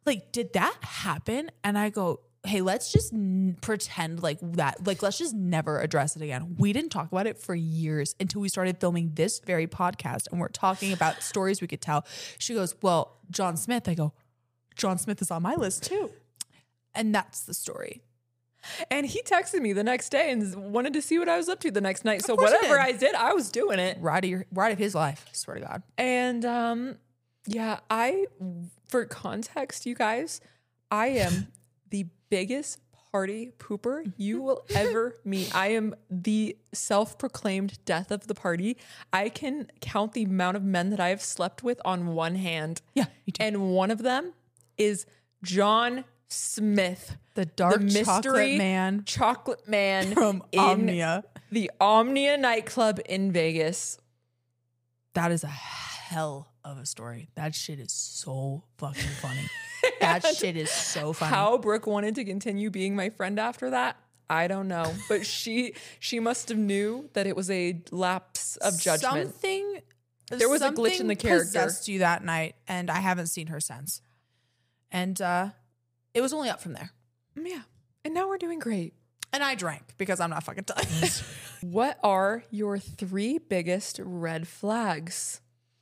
happen? And I go, hey, let's just pretend like that. Like, let's just never address it again. We didn't talk about it for years until we started filming this very podcast and we're talking about stories we could tell. She goes, well, John Smith. I go, John Smith is on my list too. And that's the story. And he texted me the next day and wanted to see what I was up to the next night. So whatever I did, I was doing it. Right of his life, I swear to God. And yeah, for context, you guys, I am the biggest party pooper you will ever meet. I am the self-proclaimed death of the party. I can count the amount of men that I have slept with on one hand. Yeah, you do. And one of them is John Smith, the dark mystery chocolate man from Omnia, the Omnia nightclub in Vegas. That is a hell of a story. That shit is so fucking funny. That shit is so funny. How Brooke wanted to continue being my friend after that, I don't know. But she must have knew that it was a lapse of judgment. There was a glitch in the character. Possessed you that night, and I haven't seen her since. And it was only up from there. Yeah. And now we're doing great. And I drank because I'm not fucking telling this. What are your 3 biggest red flags?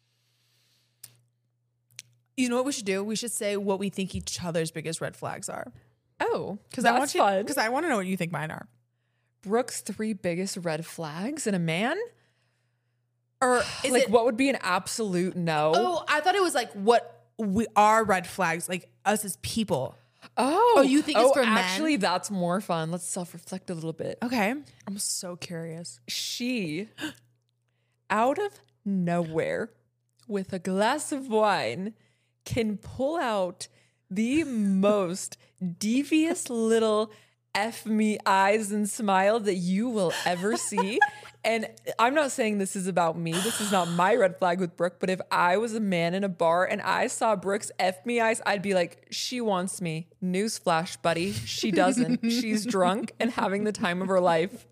You know what we should do? We should say what we think each other's biggest red flags are. Oh, because I want to know what you think mine are. Brooke's 3 biggest red flags in a man? Or is like, what would be an absolute no? Oh, I thought it was like what we are red flags, like us as people. Oh, you think it's for men? Actually, that's more fun. Let's self-reflect a little bit. Okay. I'm so curious. She, out of nowhere, with a glass of wine, can pull out the most devious little F me eyes and smile that you will ever see. And I'm not saying this is about me. This is not my red flag with Brooke. But if I was a man in a bar and I saw Brooke's F me eyes, I'd be like, she wants me. Newsflash, buddy. She doesn't. She's drunk and having the time of her life.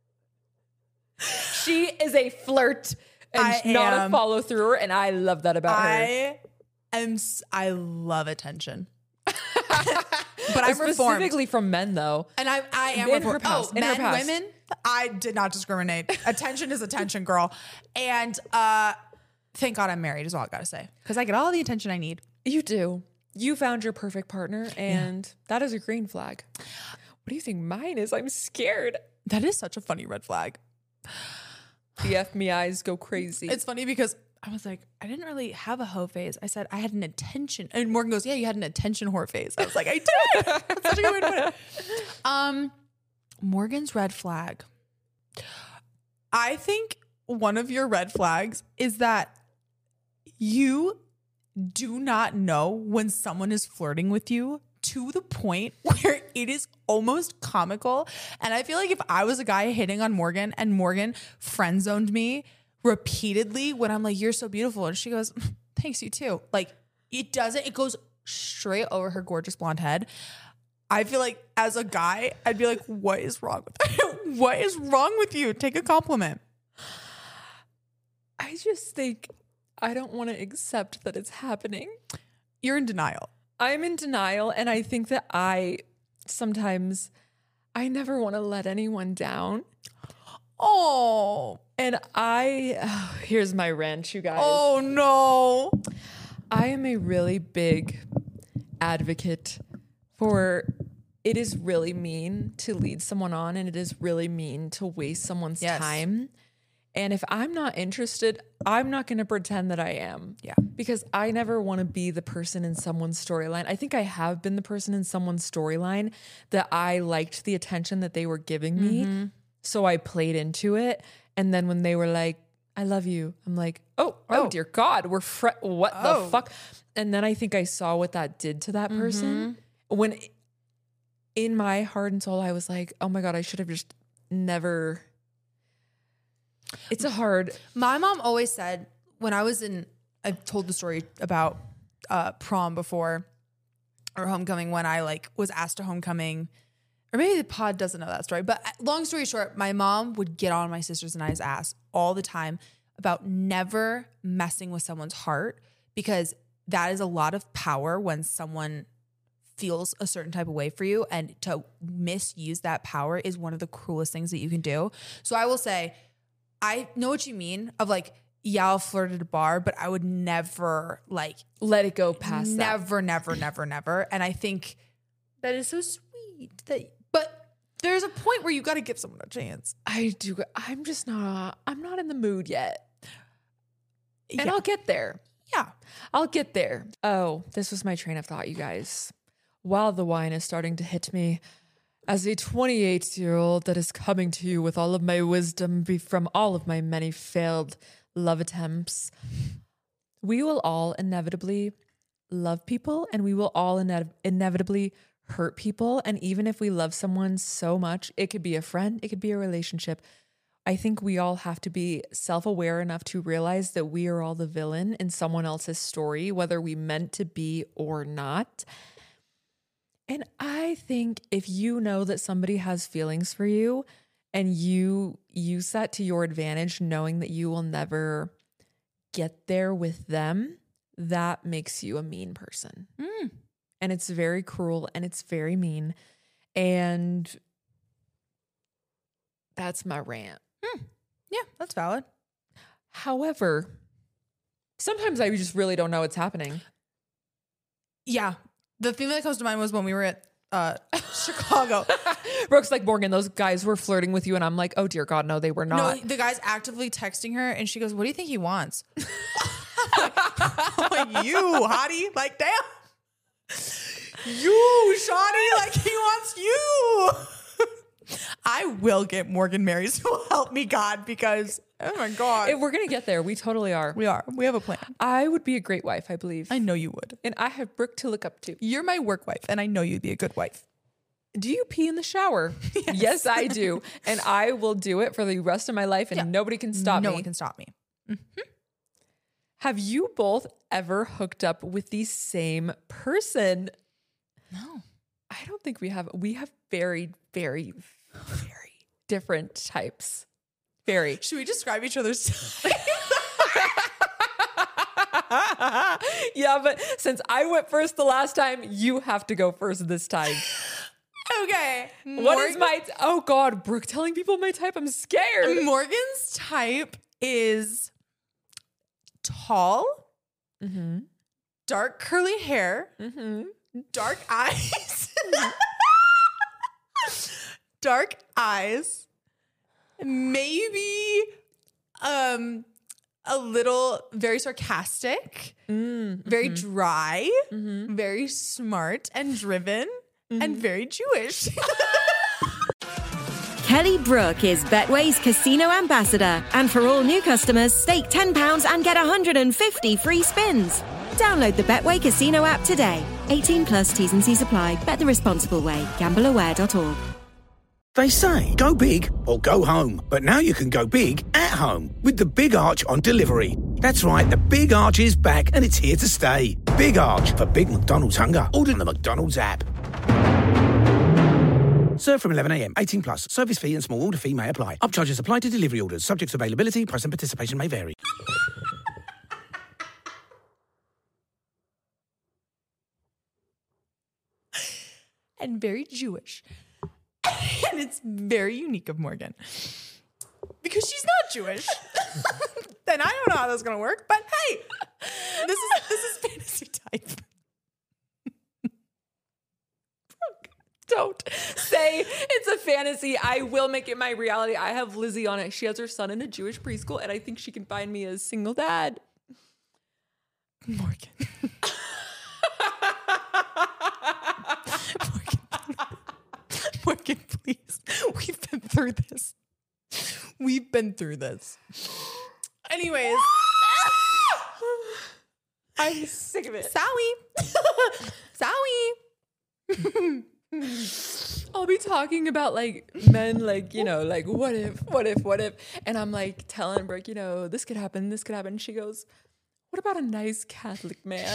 She is a flirt and not a follow through, and I love that about her. I love attention. But I'm specifically from men, though. And I am in her past. Men, women, I did not discriminate. Attention is attention, girl. And thank God I'm married is all I gotta say. Because I get all the attention I need. You do. You found your perfect partner, and that is a green flag. What do you think mine is? I'm scared. That is such a funny red flag. The FMIs go crazy. It's funny because I was like, I didn't really have a hoe phase. I said I had an attention. And Morgan goes, yeah, you had an attention whore phase. I was like, I did. That's such a good way to put it. Morgan's red flag. I think one of your red flags is that you do not know when someone is flirting with you to the point where it is almost comical. And I feel like if I was a guy hitting on Morgan and Morgan friend zoned me repeatedly when I'm like, you're so beautiful, and she goes, thanks, you too. Like, it goes straight over her gorgeous blonde head. I feel like as a guy, I'd be like, what is wrong with you? What is wrong with you? Take a compliment. I just think I don't want to accept that it's happening. You're in denial. I'm in denial, and I think that I never want to let anyone down. Oh. And here's my rant, you guys. Oh, no. I am a really big advocate for it is really mean to lead someone on, and it is really mean to waste someone's time. And if I'm not interested, I'm not going to pretend that I am. Yeah. Because I never want to be the person in someone's storyline. I think I have been the person in someone's storyline that I liked the attention that they were giving me. So I played into it. And then when they were like, I love you, I'm like, oh dear God, what the fuck? And then I think I saw what that did to that person. When in my heart and soul, I was like, oh my God, I should have just never... It's a hard... My mom always said when I was I've told the story about prom before, or homecoming, when I was asked to homecoming, or maybe the pod doesn't know that story, but long story short, my mom would get on my sisters and I's ass all the time about never messing with someone's heart, because that is a lot of power when someone feels a certain type of way for you, and to misuse that power is one of the cruelest things that you can do. So I will say, I know what you mean of I'll flirt at a bar, but I would never let it go past that. Never. And I think that is so sweet but there's a point where you got to give someone a chance. I do. I'm not in the mood yet. And Yeah. I'll get there. Yeah. I'll get there. Oh, this was my train of thought, you guys. While the wine is starting to hit me, as a 28-year-old that is coming to you with all of my wisdom from all of my many failed love attempts, we will all inevitably love people, and we will all inevitably hurt people. And even if we love someone so much, it could be a friend, it could be a relationship. I think we all have to be self-aware enough to realize that we are all the villain in someone else's story, whether we meant to be or not. And I think if you know that somebody has feelings for you and you use that to your advantage, knowing that you will never get there with them, that makes you a mean person. And it's very cruel and it's very mean. And that's my rant. Yeah, that's valid. However, sometimes I just really don't know what's happening. Yeah. The thing that comes to mind was when we were at Chicago. Brooke's like, Morgan, those guys were flirting with you. And I'm like, oh dear God, no, they were not. No, the guy's actively texting her, and she goes, what do you think he wants? I'm like, you, hottie. Like, damn. You, shawty. Like, he wants you. I will get Morgan married, so help me God, because, oh my God. If we're going to get there. We totally are. We are. We have a plan. I would be a great wife, I believe. I know you would. And I have Brooke to look up to. You're my work wife, and I know you'd be a good wife. Do you pee in the shower? Yes, I do. And I will do it for the rest of my life, and nobody can stop me. No one can stop me. Have you both ever hooked up with the same person? No. I don't think we have. We have very, very, very different types. Very. Should we describe each other's Yeah, but since I went first the last time, you have to go first this time. Okay. What is my... Oh God, Brooke telling people my type. I'm scared. dark curly hair, dark eyes, dark eyes, maybe a little very sarcastic, very dry, very smart and driven, and very Jewish. Kelly Brook is Betway's casino ambassador. And for all new customers, stake £10 and get 150 free spins. Download the Betway Casino app today. 18 plus T's and C's apply. Bet the responsible way. GambleAware.org. They say, go big or go home. But now you can go big at home with the Big Arch on delivery. That's right, the Big Arch is back and it's here to stay. Big Arch for big McDonald's hunger. Order the McDonald's app. Served from 11 a.m. 18 plus. Service fee and small order fee may apply. Upcharges apply to delivery orders. Subject to availability. Price and participation may vary. And very Jewish. And it's very unique of Morgan. Because she's not Jewish. Then I don't know how that's going to work. But hey, this is fantasy type. Don't say it's a fantasy. I will make it my reality. I have Lizzie on it. She has her son in a Jewish preschool, and I think she can find me a single dad. Morgan, please. We've been through this. Anyways. I'm sick of it. Sowie. I'll be talking about like men, like, you know, like what if, and I'm like telling Brooke, you know, this could happen. And she goes, what about a nice Catholic man?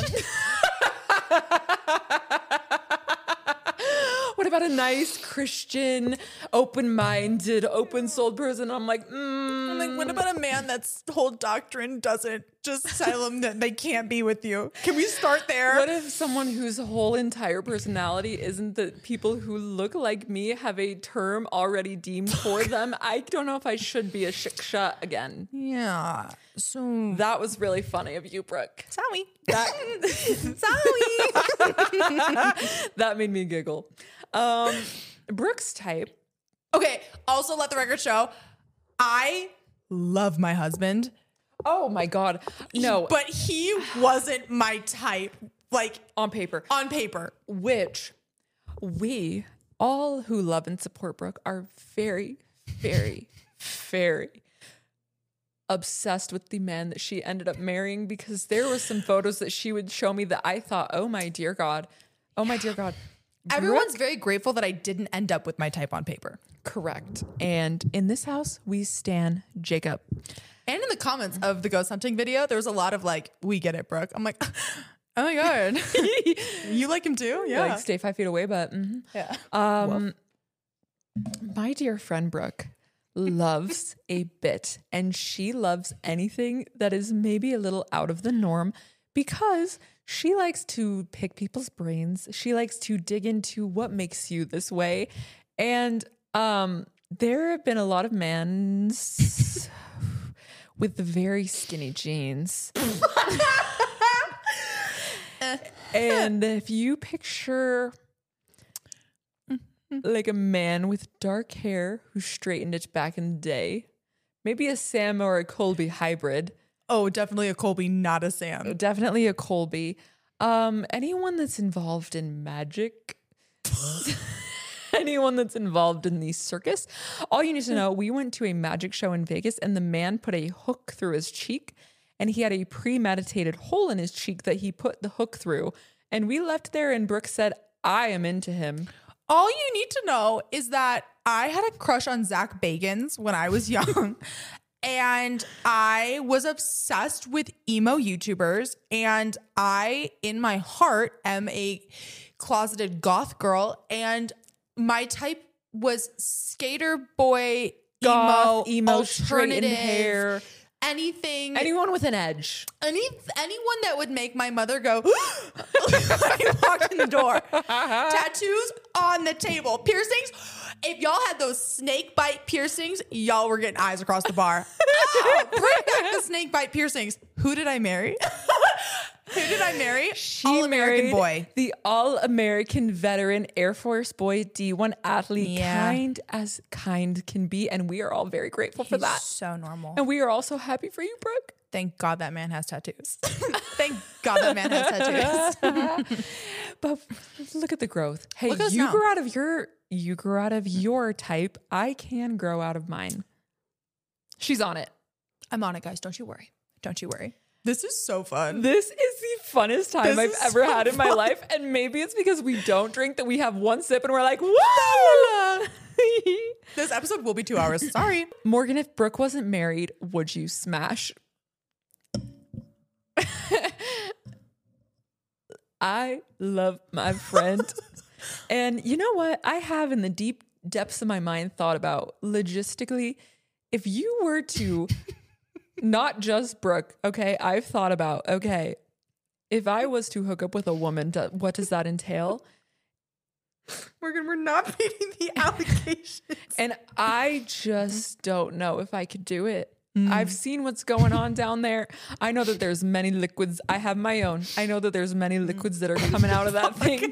What about a nice Christian, open-minded, open-souled person? I'm like, I'm like, what about a man that's whole doctrine doesn't just tell them that they can't be with you? Can we start there? What if someone whose whole entire personality isn't that people who look like me have a term already deemed for them? I don't know if I should be a shiksha again. Yeah. So that was really funny of you, Brooke. Sorry. That made me giggle. Brooke's type. Okay. Also, let the record show, I love my husband. Oh my God. No. But he wasn't my type. Like on paper. Which we all who love and support Brooke are very, very, very obsessed with the man that she ended up marrying, because there were some photos that she would show me that I thought, oh my dear God. Everyone's very grateful that I didn't end up with my type on paper. Correct. And in this house, we stan Jacob. And in the comments of the ghost hunting video, there was a lot of like, we get it, Brooke. I'm like, oh my God. You like him too? Yeah. Like, stay 5 feet away, but yeah. My dear friend Brooke loves a bit, and she loves anything that is maybe a little out of the norm, because she likes to pick people's brains. She likes to dig into what makes you this way. And there have been a lot of men with very skinny jeans. And if you picture like a man with dark hair who straightened it back in the day, maybe a Sam or a Colby hybrid. Oh, definitely a Colby, not a Sam. Definitely a Colby. Anyone that's involved in magic, anyone that's involved in the circus, all you need to know, we went to a magic show in Vegas, and the man put a hook through his cheek, and he had a premeditated hole in his cheek that he put the hook through. And we left there, and Brooke said, I am into him. All you need to know is that I had a crush on Zach Bagans when I was young. And I was obsessed with emo YouTubers. And I, in my heart, am a closeted goth girl. And my type was skater boy, goth, emo, alternative, straightened hair. Anyone with an edge. Anyone that would make my mother go when I walked in the door. Tattoos on the table. Piercings. If y'all had those snake bite piercings, y'all were getting eyes across the bar. Oh, bring back the snake bite piercings. Who did I marry? did I marry? She All-American married boy. the all-American veteran Air Force boy, D1 athlete, Yeah. kind as kind can be. And we are all very grateful for that. So normal. And we are also happy for you, Brooke. Thank God that man has tattoos. Thank God that man has tattoos. But look at the growth. Hey, Look at us you now. grew out of your type. I can grow out of mine. She's on it. I'm on it, guys. Don't you worry. Don't you worry. This is so fun. This is the funnest time This I've is ever so had in my fun. life. And maybe it's because we don't drink that we have one sip and we're like, whoa! This episode will be 2 hours. Sorry. Morgan, if Brooke wasn't married, would you smash? I love my friend. And you know what? I have in the deep depths of my mind thought about logistically, if you were to not just Brooke, okay, I've thought about, okay, if I was to hook up with a woman, what does that entail? Morgan, we're not meeting the allegations. And I just don't know if I could do it. I've seen what's going on down there. I know that there's many liquids. I have my own. I know that there's many liquids that are coming out of that thing.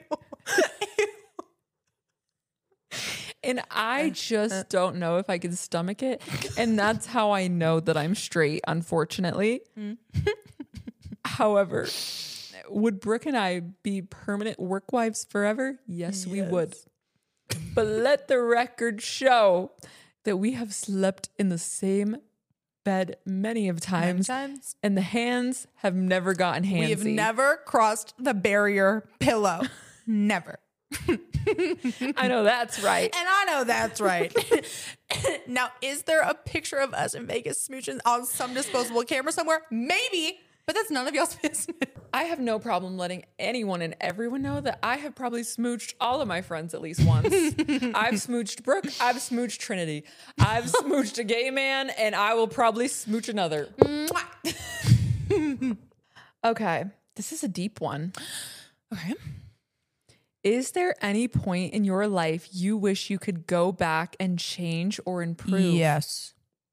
And I just don't know if I can stomach it. And that's how I know that I'm straight, unfortunately. However, would Brooke and I be permanent work wives forever? Yes, we would. But let the record show that we have slept in the same bed many of times. And the hands have never gotten handsy. We have never crossed the barrier pillow. Never. I know that's right. And I know that's right. Now, is there a picture of us in Vegas smooching on some disposable camera somewhere? Maybe, but that's none of y'all's business. I have no problem letting anyone and everyone know that I have probably smooched all of my friends at least once. I've smooched Brooke. I've smooched Trinity. I've smooched a gay man, and I will probably smooch another. Okay, this is a deep one. Okay. Is there any point in your life you wish you could go back and change or improve? Yes.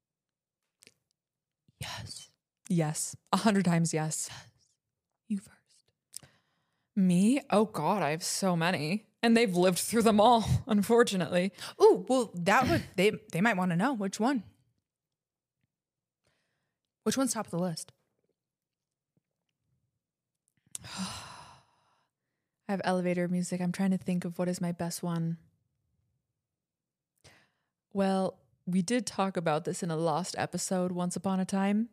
Yes. 100 times yes. You first. Me? Oh God, I have so many. And they've lived through them all, unfortunately. Oh, well, that would they might want to know which one. Which one's top of the list? I have elevator music. I'm trying to think of what is my best one. Well, we did talk about this in a lost episode once upon a time.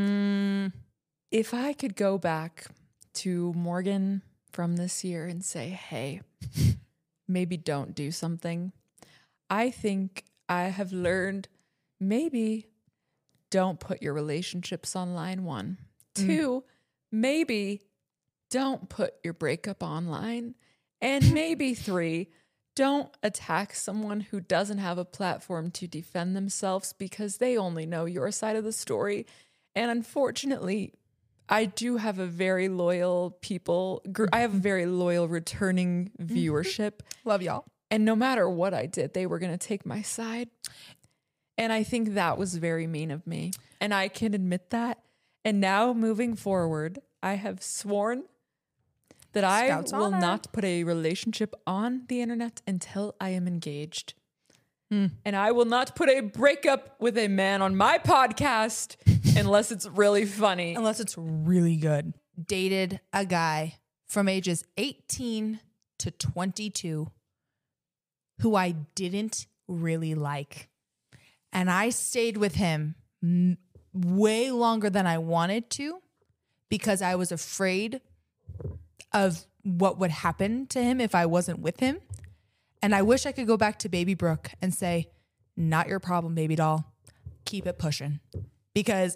If I could go back to Morgan from this year and say, hey, maybe don't do something, I think I have learned maybe don't put your relationships online, 1. 2, maybe don't put your breakup online. And maybe 3, don't attack someone who doesn't have a platform to defend themselves because they only know your side of the story. And unfortunately, I do have a very loyal I have a very loyal returning viewership. Love y'all. And no matter what I did, they were going to take my side. And I think that was very mean of me. And I can admit that. And now moving forward, I have sworn that Scout's I will honor. not put a relationship on the internet until I am engaged. And I will not put a breakup with a man on my podcast unless it's really funny. Unless it's really good. Dated a guy from ages 18 to 22 who I didn't really like. And I stayed with him way longer than I wanted to because I was afraid of what would happen to him if I wasn't with him. And I wish I could go back to Baby Brooke and say, not your problem, baby doll. Keep it pushing. Because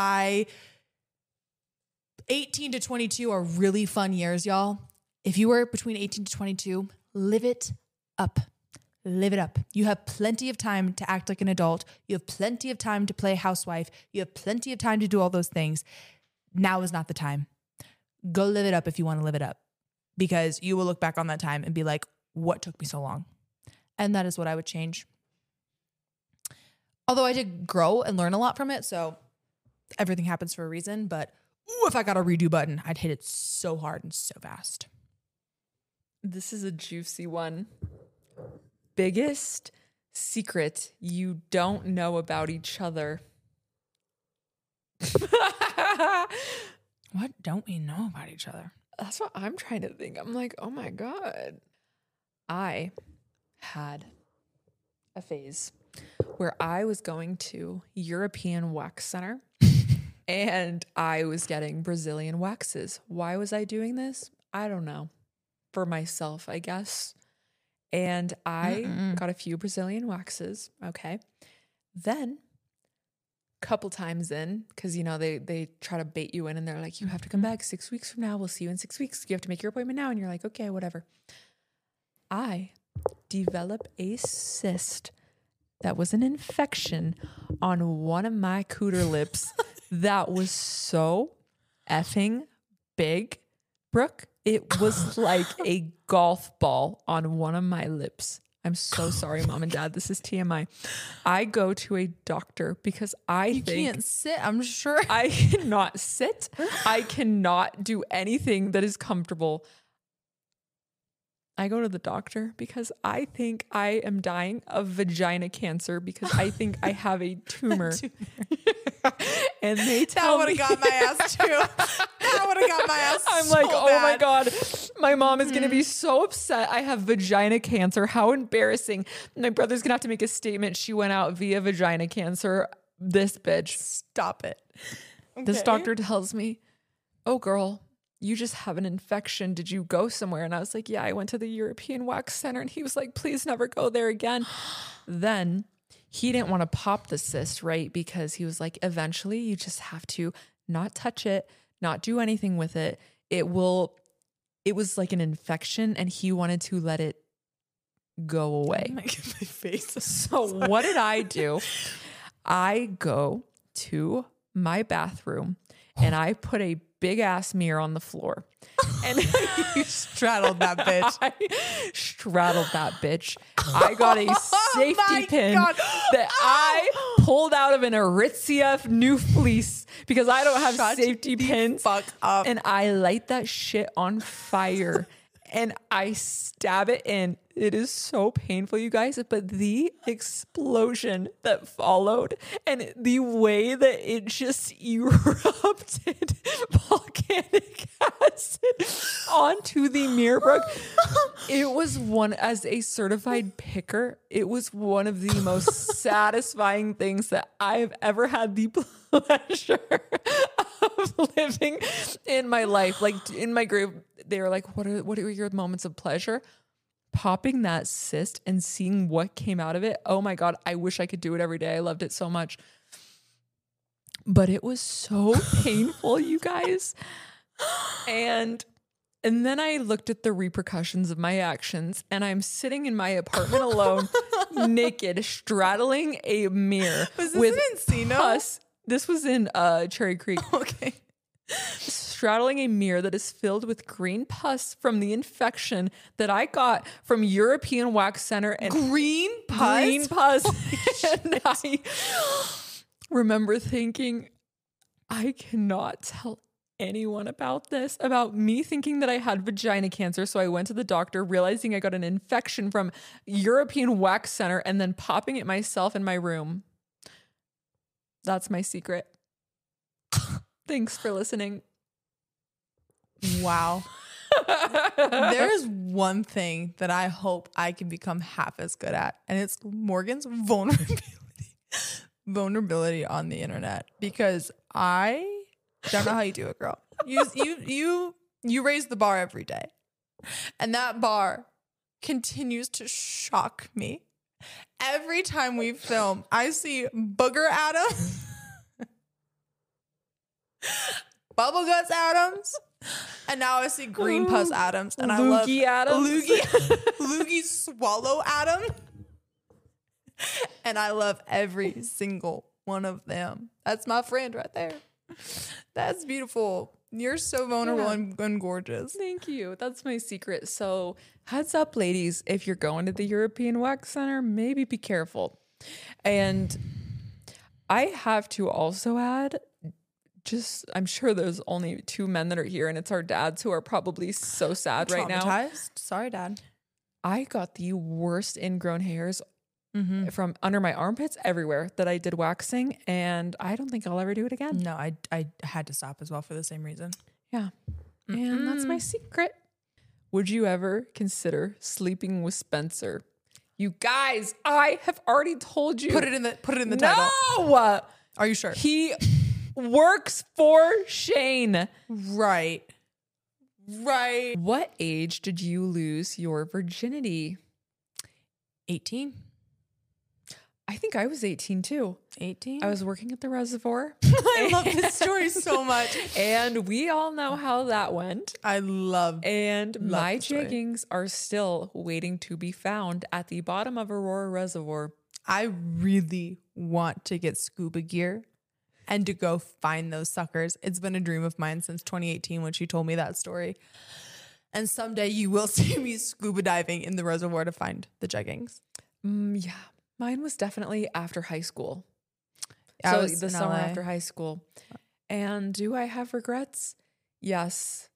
18 to 22 are really fun years, y'all. If you were between 18 to 22, live it up. Live it up. You have plenty of time to act like an adult. You have plenty of time to play housewife. You have plenty of time to do all those things. Now is not the time. Go live it up if you want to live it up. Because you will look back on that time and be like, what took me so long? And that is what I would change. Although I did grow and learn a lot from it, so everything happens for a reason. But ooh, if I got a redo button, I'd hit it so hard and so fast. This is a juicy one. Biggest secret you don't know about each other. What don't we know about each other? That's what I'm trying to think. I'm like, oh my God. I had a phase where I was going to European Wax Center and I was getting Brazilian waxes. Why was I doing this? I don't know. For myself, I guess. And I got a few Brazilian waxes. Okay. Then couple times in, because they try to bait you in and they're like, you have to come back 6 weeks from now. We'll see you in 6 weeks. You have to make your appointment now. And you're like, okay, whatever. I developed a cyst that was an infection on one of my cooter lips that was so effing big, Brooke. It was like a golf ball on one of my lips. I'm so sorry, Mom and Dad. This is TMI. I go to a doctor because I can't sit. I'm sure I cannot sit. I cannot do anything that is comfortable. I go to the doctor because I think I am dying of vagina cancer because I think I have a tumor. And they tell that would me have got my ass too. That would have got my ass. I'm so like, oh my bad. God, my mom is going to be so upset. I have vagina cancer. How embarrassing. My brother's going to have to make a statement. She went out via vagina cancer. This bitch. Stop it. This Okay. doctor tells me, oh girl, you just have an infection. Did you go somewhere? And I was like, yeah, I went to the European Wax Center. And he was like, please never go there again. Then he didn't want to pop the cyst, right? Because he was like, eventually you just have to not touch it, not do anything with it. It was like an infection and he wanted to let it go away. My face. So what did I do? I go to my bathroom and I put a big ass mirror on the floor. And You straddled that bitch. I straddled that bitch. I got a safety my pin God. that I pulled out of an Aritzia new fleece because I don't have Shut safety the pins. fuck up. And I light that shit on fire and I stab it in. It is so painful, you guys, but the explosion that followed and the way that it just erupted volcanic acid onto the mirror, Brooke, it was as a certified picker, it was one of the most satisfying things that I've ever had the pleasure of living in my life. Like in my grave, they were like, what are your moments of pleasure? Popping that cyst and seeing what came out of it. Oh my God, I wish I could do it every day. I loved it so much. But it was so painful, you guys. And then I looked at the repercussions of my actions and I'm sitting in my apartment alone, naked, straddling a mirror. Was this with in Encino? pus. This was in Cherry Creek. Okay. Straddling a mirror that is filled with green pus from the infection that I got from European Wax Center and Green pus? green pus. And I remember thinking, I cannot tell anyone about this, about me thinking that I had vagina cancer. So I went to the doctor, realizing I got an infection from European Wax Center and then popping it myself in my room. That's my secret. Thanks for listening. Wow. There's one thing that I hope I can become half as good at, and it's Morgan's vulnerability on the internet, because I don't know how you do it, girl. You raise the bar every day, and that bar continues to shock me. Every time we film, I see Booger Adams, Bubble Guts Adams, and now I see Green Pus Adams, and I love Loogie Adams. Loogie Swallow Adams, and I love every single one of them. That's my friend right there. That's beautiful. You're so vulnerable and gorgeous. Thank you. That's my secret. So heads up, ladies, if you're going to the European Wax Center, maybe be careful. And I have to also add, I'm sure there's only 2 men that are here, and it's our dads who are probably so sad right now. Traumatized. Sorry, Dad. I got the worst ingrown hairs from under my armpits everywhere that I did waxing, and I don't think I'll ever do it again. No, I had to stop as well for the same reason. Yeah. And that's my secret. Would you ever consider sleeping with Spencer? You guys, I have already told you. Put it in the title. No! Are you sure? He works for Shane. Right. What age did you lose your virginity? 18. I think I was 18 too. 18. I was working at the reservoir. I love this story so much. And we all know how that went. I love And my the story. jiggings are still waiting to be found at the bottom of Aurora Reservoir. I really want to get scuba gear and to go find those suckers. It's been a dream of mine since 2018 when she told me that story. And someday you will see me scuba diving in the reservoir to find the jeggings. Yeah. Mine was definitely after high school. I So was the in summer LA. after high school. And do I have regrets? Yes.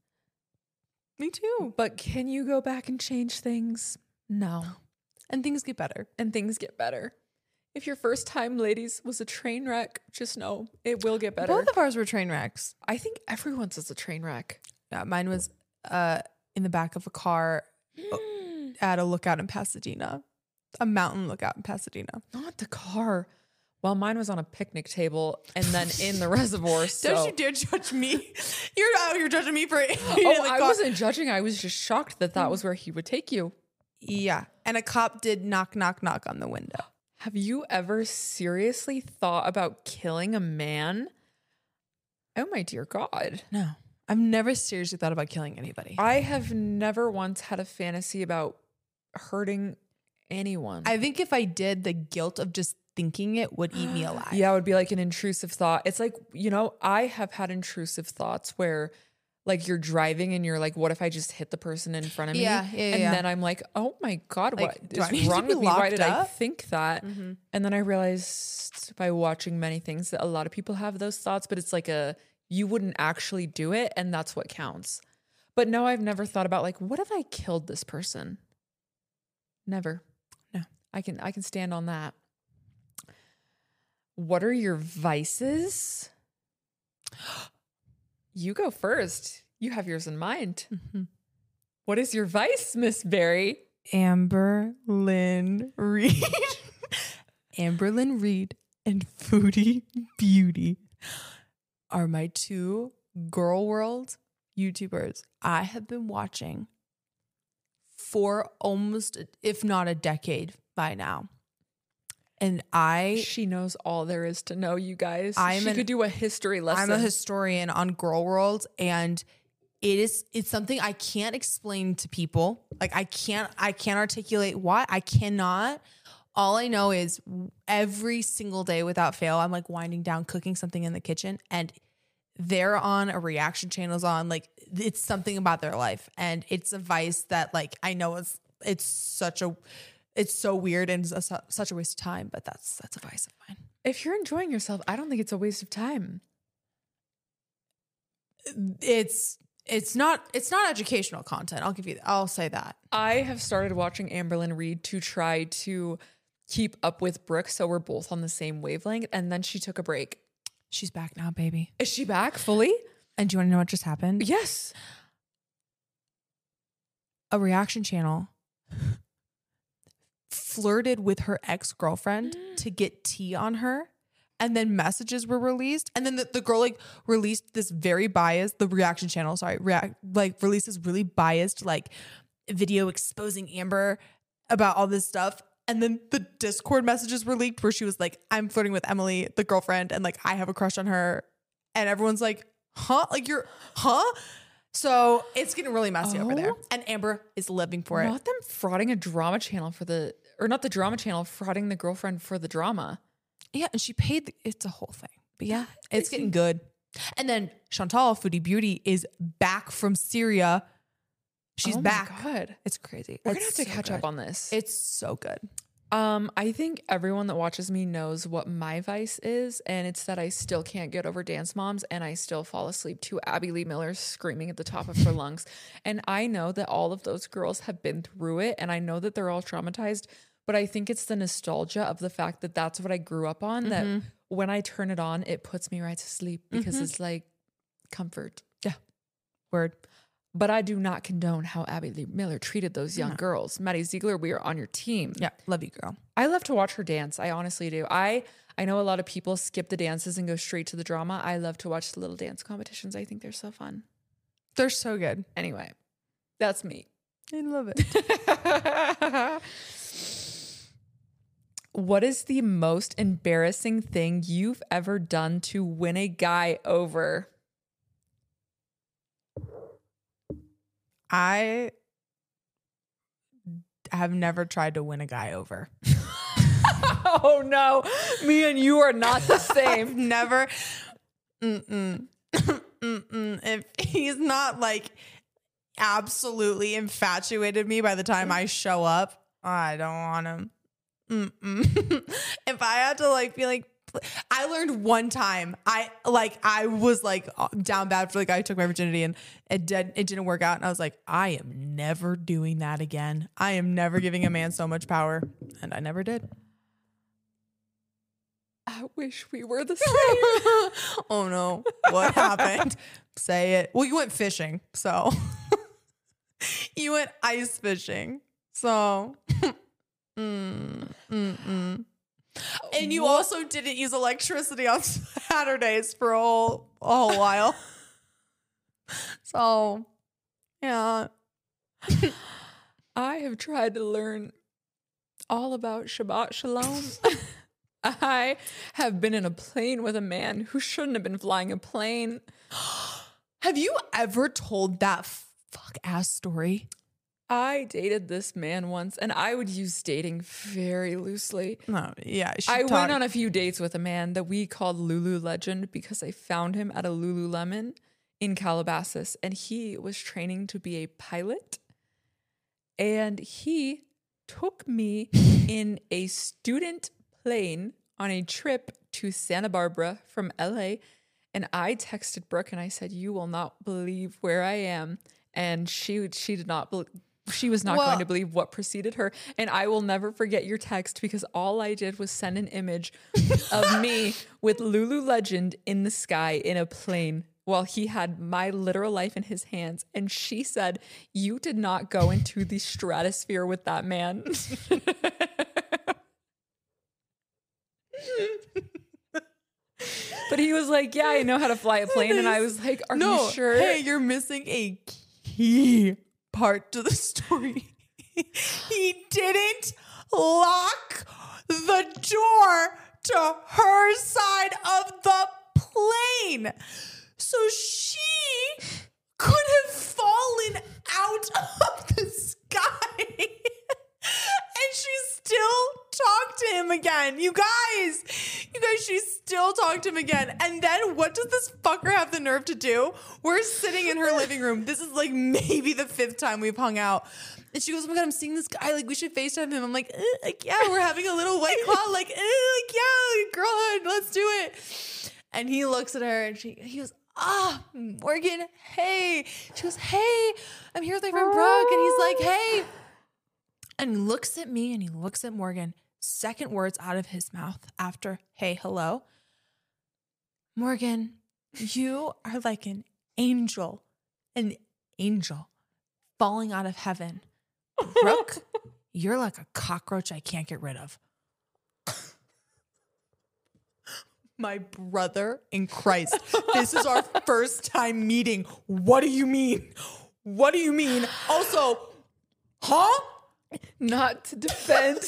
Me too. But can you go back and change things? No. And things get better. And things get better. If your first time, ladies, was a train wreck, just know it will get better. Both of ours were train wrecks. I think everyone's is a train wreck. Yeah, mine was in the back of a car at a lookout in Pasadena. A mountain lookout in Pasadena. Not the car. Well, mine was on a picnic table and then in the reservoir. So. Don't you dare judge me. You're judging me for I wasn't judging. I was just shocked that was where he would take you. Yeah. And a cop did knock, knock, knock on the window. Have you ever seriously thought about killing a man? Oh my dear God. No. I've never seriously thought about killing anybody. I have never once had a fantasy about hurting anyone. I think if I did, the guilt of just thinking it would eat me alive. Yeah, it would be like an intrusive thought. It's like, I have had intrusive thoughts where like you're driving and you're like, what if I just hit the person in front of me? Yeah. And then I'm like, oh my God, Like, what do I need is to wrong be with me? Why locked did I up? think that? And then I realized by watching many things that a lot of people have those thoughts, but it's like you wouldn't actually do it. And that's what counts. But no, I've never thought about like, what if I killed this person? Never. No. I can stand on that. What are your vices? You go first. You have yours in mind. What is your vice, Miss Berry? Amber Lynn Reed. Amber Lynn Reed and Foodie Beauty are my 2 girl world YouTubers I have been watching for almost, if not a decade by now. And She knows all there is to know, you guys. I'm she could do a history lesson. I'm a historian on Girl World, and it's something I can't explain to people. Like I can't articulate why. I cannot. All I know is every single day without fail, I'm like winding down, cooking something in the kitchen, and they're on a reaction channel's on. Like it's something about their life, and it's a vice that like I know it's so weird and such a waste of time, but that's a vice of mine. If you're enjoying yourself, I don't think it's a waste of time. It's not educational content. I'll say that. I have started watching Amberlyn Reed to try to keep up with Brooke so we're both on the same wavelength, and then she took a break. She's back now, baby. Is she back fully? And do you want to know what just happened? Yes. A reaction channel flirted with her ex-girlfriend to get tea on her, and then messages were released, and then the girl like released this very biased, the reaction channel, releases really biased like video exposing Amber about all this stuff. And then the Discord messages were leaked where she was like, I'm flirting with Emily, the girlfriend, and like I have a crush on her. And everyone's like, huh? Like you're, huh? So it's getting really messy over there. And Amber is living for it. Not them frauding a drama channel not the drama channel, frauding the girlfriend for the drama. Yeah, and she paid, it's a whole thing. But yeah, it's getting good. And then Chantal, Foodie Beauty, is back from Syria. She's back. God. It's crazy. We're going to have to catch up on this. It's so good. I think everyone that watches me knows what my vice is, and it's that I still can't get over Dance Moms, and I still fall asleep to Abby Lee Miller screaming at the top of her lungs. And I know that all of those girls have been through it, and I know that they're all traumatized, but I think it's the nostalgia of the fact that that's what I grew up on, that when I turn it on, it puts me right to sleep because it's like comfort. Yeah. Word. But I do not condone how Abby Lee Miller treated those young girls. Maddie Ziegler, we are on your team. Yeah. Love you, girl. I love to watch her dance. I honestly do. I know a lot of people skip the dances and go straight to the drama. I love to watch the little dance competitions. I think they're so fun. They're so good. Anyway, that's me. I love it. What is the most embarrassing thing you've ever done to win a guy over? I have never tried to win a guy over. Oh no, me and you are not the same. Never. If he's not like absolutely infatuated me by the time I show up, I don't want him. If I had to like be like, I learned one time, I was like down bad for the guy who took my virginity and it didn't work out. And I was like, I am never doing that again. I am never giving a man so much power. And I never did. I wish we were the same. Oh no. What happened? Say it. Well, you went fishing. So you went ice fishing. So And you also didn't use electricity on Saturdays for a whole while. So, yeah. I have tried to learn all about Shabbat Shalom. I have been in a plane with a man who shouldn't have been flying a plane. Have you ever told that fuck-ass story? I dated this man once, and I would use dating very loosely. No, yeah. I went on a few dates with a man that we called Lulu Legend because I found him at a Lululemon in Calabasas, and he was training to be a pilot. And he took me in a student plane on a trip to Santa Barbara from LA. And I texted Brooke and I said, "You will not believe where I am." And she did not believe. She was not going to believe what preceded her. And I will never forget your text because all I did was send an image of me with Lulu Legend in the sky in a plane while he had my literal life in his hands. And she said, "You did not go into the stratosphere with that man." But he was like, "Yeah, I know how to fly a plane." And I was like, "Are you sure?" Hey, you're missing a key part to the story. He didn't lock the door to her side of the plane. So she could have fallen out of the sky. And she still talked to him again. You guys, she still talked to him again. And then what does this fucker have the nerve to do? We're sitting in her living room. This is like maybe the 5th time we've hung out. And she goes, "Oh my God, I'm seeing this guy. Like, we should FaceTime him." I'm like, yeah, we're having a little white claw. Like, yeah, girl, let's do it. And he looks at her and he goes, "Morgan, hey." She goes, "Hey, I'm here with my friend Brooke." And he's like, "Hey." And he looks at me and he looks at Morgan. Second words out of his mouth after, "Hey, hello." "Morgan, you are like an angel falling out of heaven. Brooke, you're like a cockroach I can't get rid of." My brother in Christ, this is our first time meeting. What do you mean? What do you mean? Also, huh? Not to defend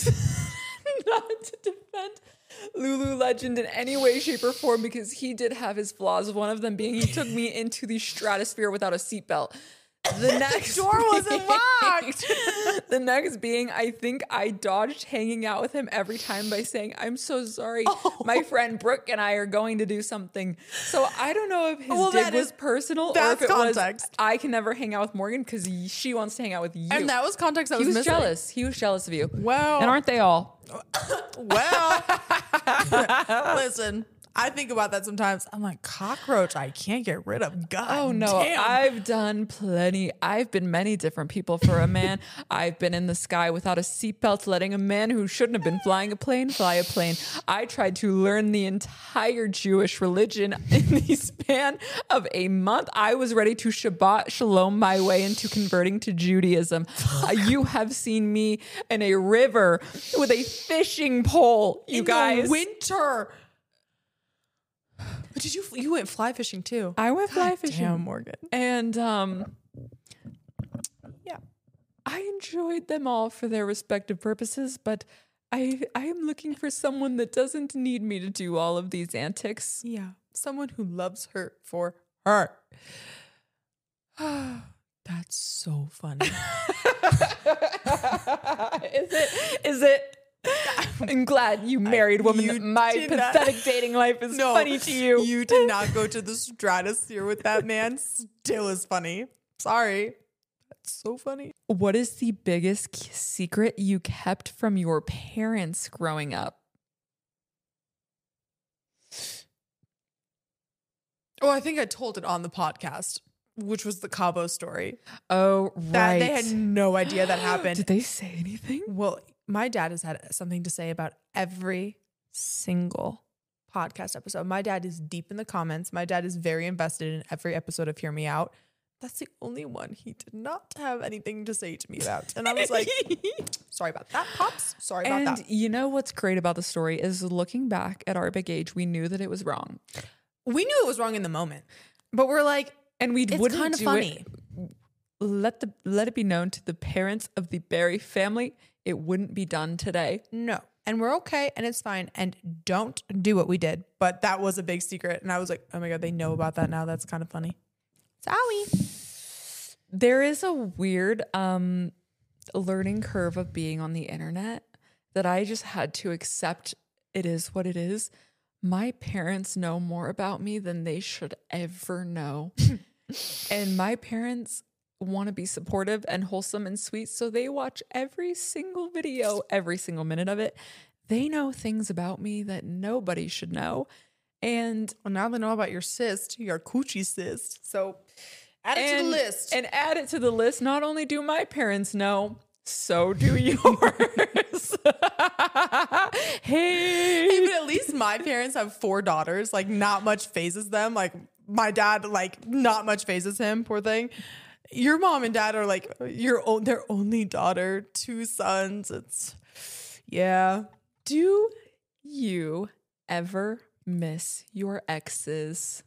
Lulu Legend in any way, shape, or form, because he did have his flaws. One of them being he took me into the stratosphere without a seatbelt. The next door wasn't locked. The next being, I think I dodged hanging out with him every time by saying, I'm so sorry. My friend Brooke and I are going to do something. So I don't know if his dig was personal or if it context. was, I can never hang out with Morgan because she wants to hang out with you. And that was context I he was was missing. jealous. He was jealous of you. Well. And aren't they all? Well, listen, I think about that sometimes. I'm like, cockroach, I can't get rid of. God Oh no, damn. I've done plenty. I've been many different people for a man. I've been in the sky without a seatbelt, letting a man who shouldn't have been flying a plane fly a plane. I tried to learn the entire Jewish religion in the span of a month. I was ready to Shabbat Shalom my way into converting to Judaism. You have seen me in a river with a fishing pole, you in guys. the winter. But you went fly fishing too? I went fly fishing. Damn, Morgan. And Yeah. I enjoyed them all for their respective purposes, but I am looking for someone that doesn't need me to do all of these antics. Yeah. Someone who loves her for her. That's so funny. Is it? I'm glad you married woman. You That my did not- pathetic dating life is funny to you. You did not go to the stratosphere with that man. Still is funny. Sorry. That's so funny. What is the biggest secret you kept from your parents growing up? Oh, I think I told it on the podcast, which was the Cabo story. Oh, right. That they had no idea that happened. Did they say anything? Well, my dad has had something to say about every single podcast episode. My dad is deep in the comments. My dad is very invested in every episode of Hear Me Out. That's the only one he did not have anything to say to me about. And I was like, sorry about that, Pops. Sorry about And that. you know what's great about the story is looking back at our big age, we knew that it was wrong. We knew it was wrong in the moment, but we're like, And we it's wouldn't kind of do funny. it. Let it be known to the parents of the Barry family, it wouldn't be done today. No. And we're okay and it's fine. And don't do what we did. But that was a big secret. And I was like, oh my God, they know about that now. That's kind of funny. Sorry. There is a weird learning curve of being on the internet that I just had to accept. It is what it is. My parents know more about me than they should ever know. And my parents want to be supportive and wholesome and sweet. So they watch every single video, every single minute of it. They know things about me that nobody should know. And Well, now they know about your cyst, your coochie cyst. So add it to the list. And add it to the list. Not only do my parents know, so do yours. Hey, but at least my parents have 4 daughters. Like, not much phases them. Like, my dad, like, not much phases him. Poor thing. Your mom and dad are like their only daughter, 2 sons. It's yeah. Do you ever miss your exes?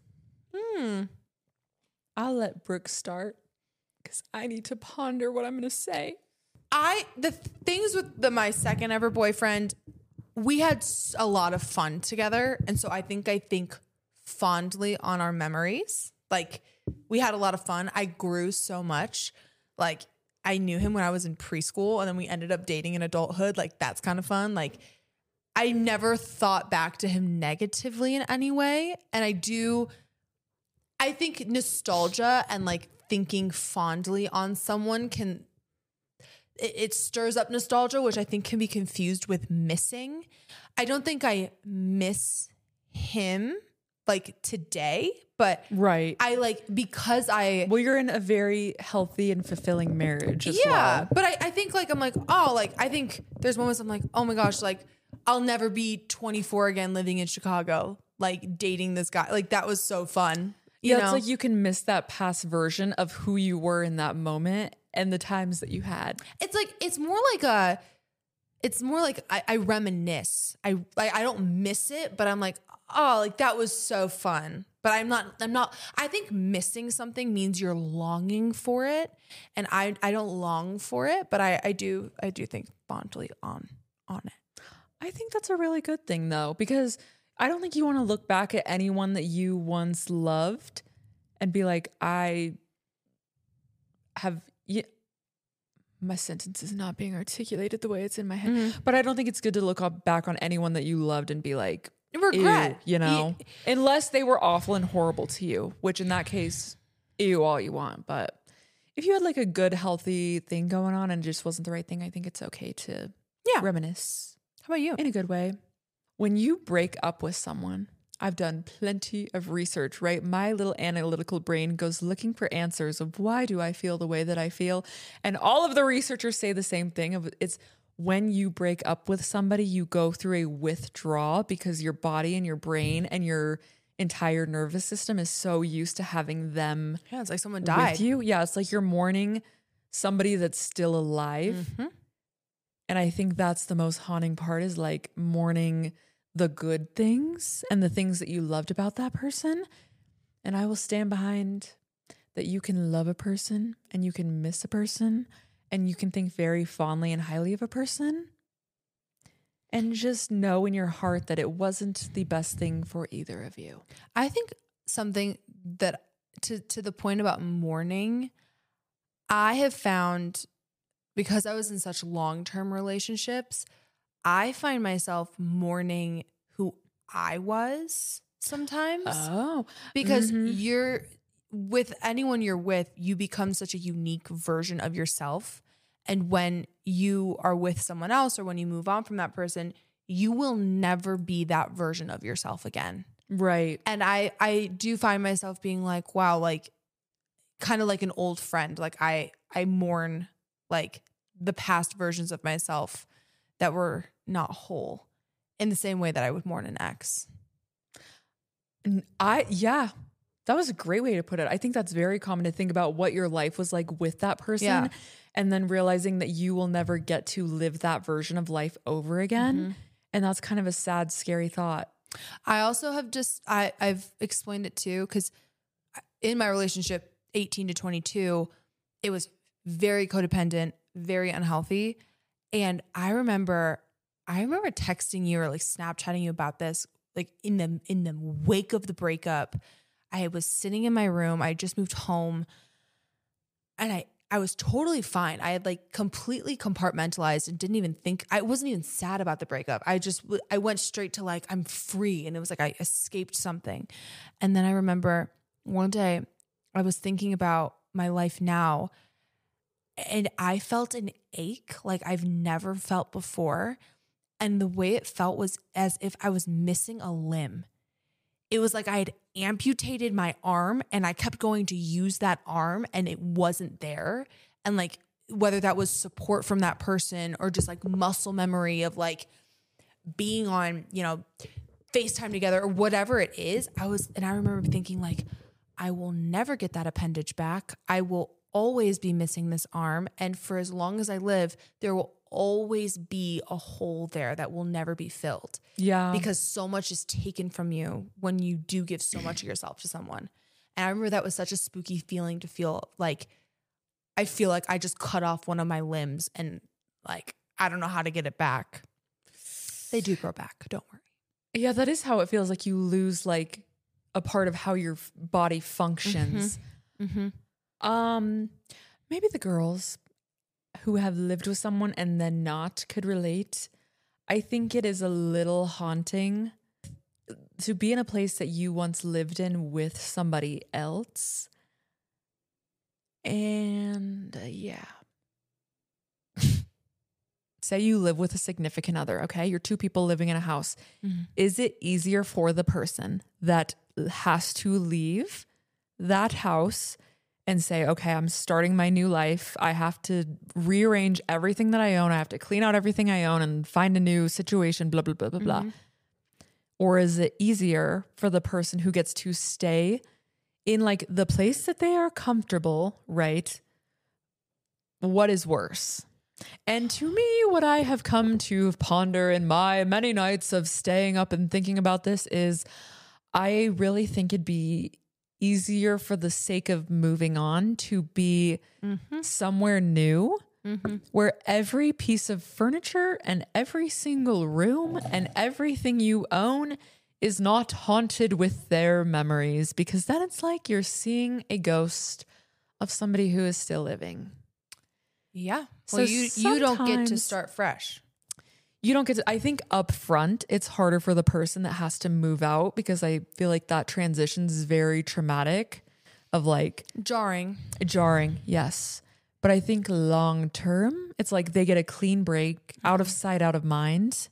I'll let Brooke start because I need to ponder what I'm going to say. The things with my second ever boyfriend, we had a lot of fun together, and so I think fondly on our memories. Like, we had a lot of fun. I grew so much. Like, I knew him when I was in preschool, and then we ended up dating in adulthood. Like, that's kind of fun. Like, I never thought back to him negatively in any way, and I think nostalgia and like thinking fondly on someone it stirs up nostalgia, which I think can be confused with missing. I don't think I miss him like today, but Right. I like because I Well, you're in a very healthy and fulfilling marriage as well. but I think like I'm like, oh, like I think there's moments I'm like, oh my gosh, like I'll never be 24 again living in Chicago, like dating this guy. Like that was so fun. You Yeah, know? it's like you can miss that past version of who you were in that moment and the times that you had. It's more like I reminisce. I don't miss it, but I'm like, oh, like that was so fun. But I'm not I think missing something means you're longing for it. And I don't long for it, but I do think fondly on it. I think that's a really good thing though, because I don't think you want to look back at anyone that you once loved and be like, my sentence is not being articulated the way it's in my head. But I don't think it's good to look back on anyone that you loved and be like, regret, ew, you know, unless they were awful and horrible to you, which in that case, ew, all you want. But if you had like a good, healthy thing going on and it just wasn't the right thing, I think it's okay to reminisce. How about you? In a good way. When you break up with someone, I've done plenty of research, right? My little analytical brain goes looking for answers of why do I feel the way that I feel? And all of the researchers say the same thing. It's when you break up with somebody, you go through a withdrawal because your body and your brain and your entire nervous system is so used to having them. Yeah, it's like someone died. With you. Yeah, it's like you're mourning somebody that's still alive. And I think that's the most haunting part is like mourning the good things and the things that you loved about that person. And I will stand behind that you can love a person and you can miss a person and you can think very fondly and highly of a person and just know in your heart that it wasn't the best thing for either of you. I think something that to the point about mourning, I have found, because I was in such long-term relationships, I find myself mourning who I was sometimes. Oh, because you're with anyone you're with, you become such a unique version of yourself. And when you are with someone else or when you move on from that person, you will never be that version of yourself again. Right. And I do find myself being like, wow, like kind of like an old friend. Like I mourn like the past versions of myself that were not whole in the same way that I would mourn an ex. That was a great way to put it. I think that's very common to think about what your life was like with that person and then realizing that you will never get to live that version of life over again. And that's kind of a sad, scary thought. I also have I've explained it too, because in my relationship, 18 to 22, it was very codependent, very unhealthy. And I remember texting you or like Snapchatting you about this, like in the wake of the breakup. I was sitting in my room. I had just moved home and I was totally fine. I had like completely compartmentalized and didn't even think, I wasn't even sad about the breakup. I went straight to like, I'm free. And it was like, I escaped something. And then I remember one day I was thinking about my life now and I felt an ache like I've never felt before. And the way it felt was as if I was missing a limb. It was like I had amputated my arm and I kept going to use that arm and it wasn't there. And like, whether that was support from that person or just like muscle memory of like being on, FaceTime together or whatever it is, I remember thinking like, I will never get that appendage back. I will always be missing this arm. And for as long as I live, there will always be a hole there that will never be filled. Yeah. Because so much is taken from you when you do give so much of yourself to someone. And I remember that was such a spooky feeling to feel like, I feel like I just cut off one of my limbs and like, I don't know how to get it back. They do grow back. Don't worry. Yeah, that is how it feels, like you lose like a part of how your body functions. Maybe the girls who have lived with someone and then not could relate. I think it is a little haunting to be in a place that you once lived in with somebody else. And say you live with a significant other, okay? You're two people living in a house. Is it easier for the person that has to leave that house and say, okay, I'm starting my new life. I have to rearrange everything that I own. I have to clean out everything I own and find a new situation, blah, blah, blah, blah, blah. Or is it easier for the person who gets to stay in like the place that they are comfortable, right? What is worse? And to me, what I have come to ponder in my many nights of staying up and thinking about this is I really think it'd be easier for the sake of moving on to be somewhere new where every piece of furniture and every single room and everything you own is not haunted with their memories, because then it's like you're seeing a ghost of somebody who is still living. Yeah. So Well, you don't get to sometimes- start fresh. You don't get to, I think up front, it's harder for the person that has to move out because I feel like that transition is very traumatic of like Jarring. jarring. Yes. But I think long term, it's like they get a clean break, out of sight, out of mind.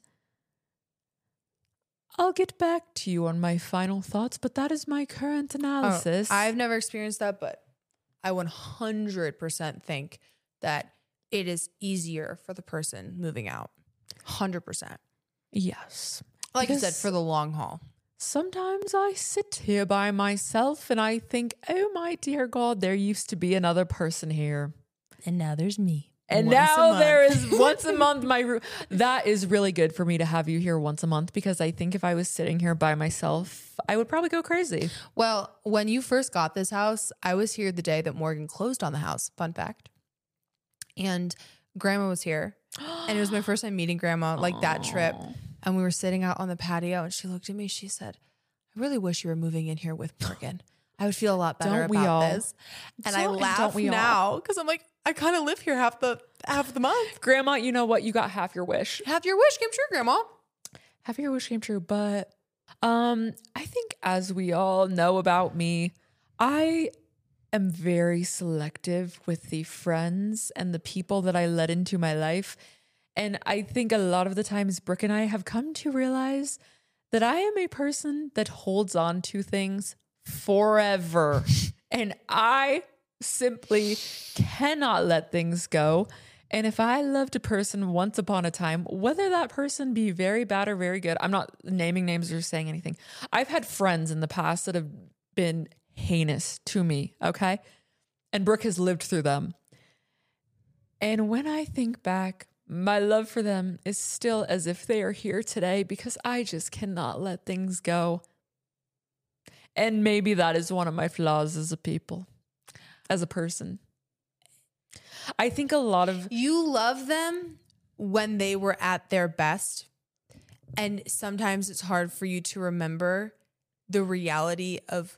I'll get back to you on my final thoughts, but that is my current analysis. I've never experienced that, but I 100% think that it is easier for the person moving out. 100%. Yes. Like I said, Because for the long haul. sometimes I sit here by myself and I think, oh my dear God, there used to be another person here. And now there's me. And Once a now month. there is once a month that is really good for me to have you here once a month because I think if I was sitting here by myself, I would probably go crazy. Well, when you first got this house, I was here the day that Morgan closed on the house. Fun fact. And Grandma was here. And it was my first time meeting Grandma, like that trip. And we were sitting out on the patio and she looked at me. She said, I really wish you were moving in here with Morgan. I would feel a lot better Don't we about all? this. And I laugh don't we all? now because I'm like, I kind of live here half the month. Grandma, you know what? You got half your wish. Have your wish came true, Grandma. Half your wish came true. But I think as we all know about me, I am very selective with the friends and the people that I let into my life. And I think a lot of the times Brooke and I have come to realize that I am a person that holds on to things forever. And I simply cannot let things go. And if I loved a person once upon a time, whether that person be very bad or very good, I'm not naming names or saying anything. I've had friends in the past that have been heinous to me, okay? And Brooke has lived through them. And when I think back, my love for them is still as if they are here today because I just cannot let things go. And maybe that is one of my flaws as a people, as a person. I think a lot of... You love them when they were at their best. And sometimes it's hard for you to remember the reality of...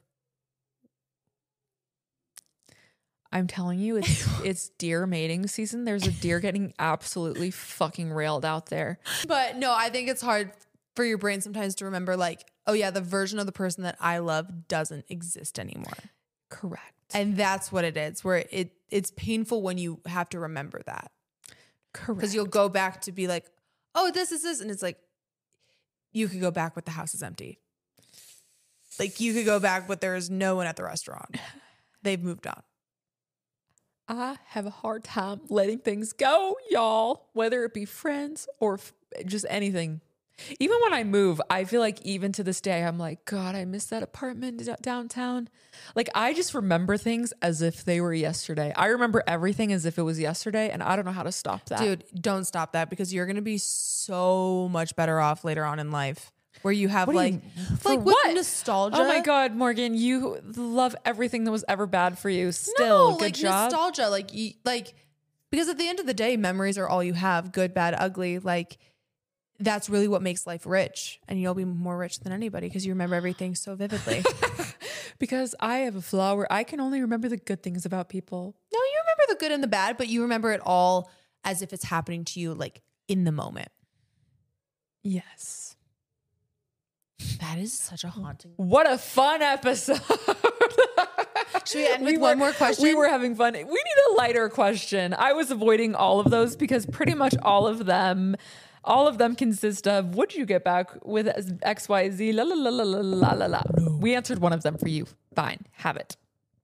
I'm telling you, it's deer mating season. There's a deer getting absolutely fucking railed out there. But no, I think it's hard for your brain sometimes to remember like, oh yeah, the version of the person that I love doesn't exist anymore. Correct. And that's what it is, where it's painful when you have to remember that. Correct. Because you'll go back to be like, oh, this is this. And it's like, you could go back but the house is empty. Like you could go back but there is no one at the restaurant. They've moved on. I have a hard time letting things go, y'all, whether it be friends or just anything. Even when I move, I feel like even to this day, I'm like, God, I miss that apartment downtown. Like, I just remember things as if they were yesterday. I remember everything as if it was yesterday, and I don't know how to stop that. Dude, don't stop that because you're going to be so much better off later on in life where you have What do like, you- like for with what? nostalgia. Oh my God, Morgan, you love everything that was ever bad for you. Still, No, good like job. nostalgia, like because at the end of the day, memories are all you have, good, bad, ugly. Like that's really what makes life rich, and you'll be more rich than anybody because you remember everything so vividly. Because I have a flaw where I can only remember the good things about people. No, you remember the good and the bad, but you remember it all as if it's happening to you, like in the moment. Yes. That is such a haunting. What a fun episode. Should we end with one more question? We were having fun. We need a lighter question. I was avoiding all of those because pretty much all of them consist of, would you get back with XYZ? La la la la la la la. No. We answered one of them for you. Fine. Have it.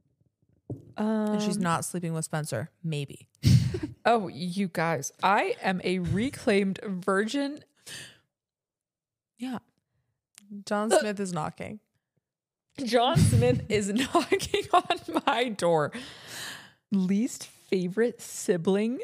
And she's not sleeping with Spencer. Maybe. Oh, you guys, I am a reclaimed virgin. Yeah. John Smith is knocking. John Smith is knocking on my door. Least favorite sibling?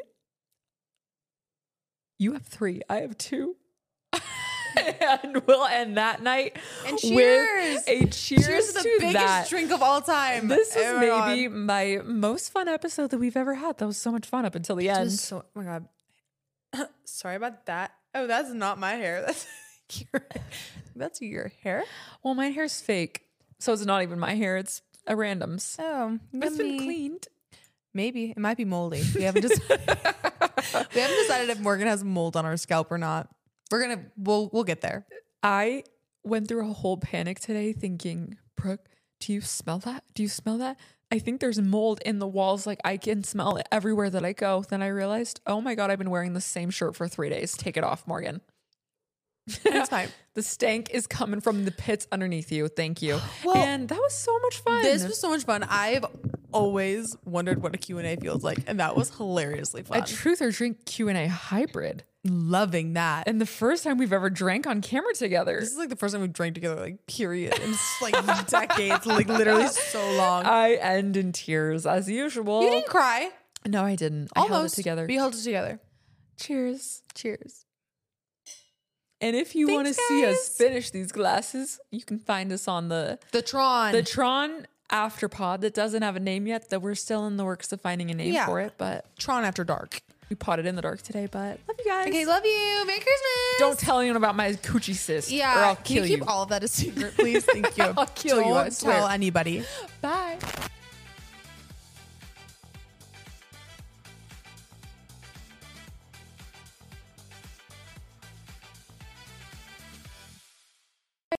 You have 3. I have 2. And we'll end that night And cheers. with a cheers the to biggest that. drink of all time. This is Oh my God. maybe my most fun episode that we've ever had. That was so much fun up until the It end. was so, oh my God. Sorry about that. Oh, that's not my hair. That's your hair. Well, my hair's fake, so it's not even my hair. It's a random's. Oh, It's been yummy. cleaned. Maybe it might be moldy. We haven't decided if Morgan has mold on our scalp or not. We'll get there. I went through a whole panic today thinking, Brooke, do you smell that? Do you smell that? I think there's mold in the walls. Like I can smell it everywhere that I go. Then I realized, oh my God, I've been wearing the same shirt for 3 days. Take it off, Morgan. It's fine. The stank is coming from the pits underneath you. Thank you. Well, and that was so much fun. This was so much fun. I've always wondered what a Q&A feels like, and that was hilariously fun. A truth or drink Q&A hybrid. Loving that. And the first time we've ever drank on camera together. This is like the first time we drank together, like period. In like decades, like literally so long. I end in tears as usual. You didn't cry. No, I didn't. I held it together. We held it together. Cheers. Cheers. And if you want to see us finish these glasses, you can find us on the Tron Afterpod that doesn't have a name yet, that we're still in the works of finding a name for it, but Tron After Dark. We potted in the dark today, but love you guys. Okay, love you. Merry Christmas. Don't tell anyone about my coochie cyst. Yeah, or I'll kill you. Keep all of that a secret, please? Thank you. I'll kill you, I Don't swear. tell anybody. Bye.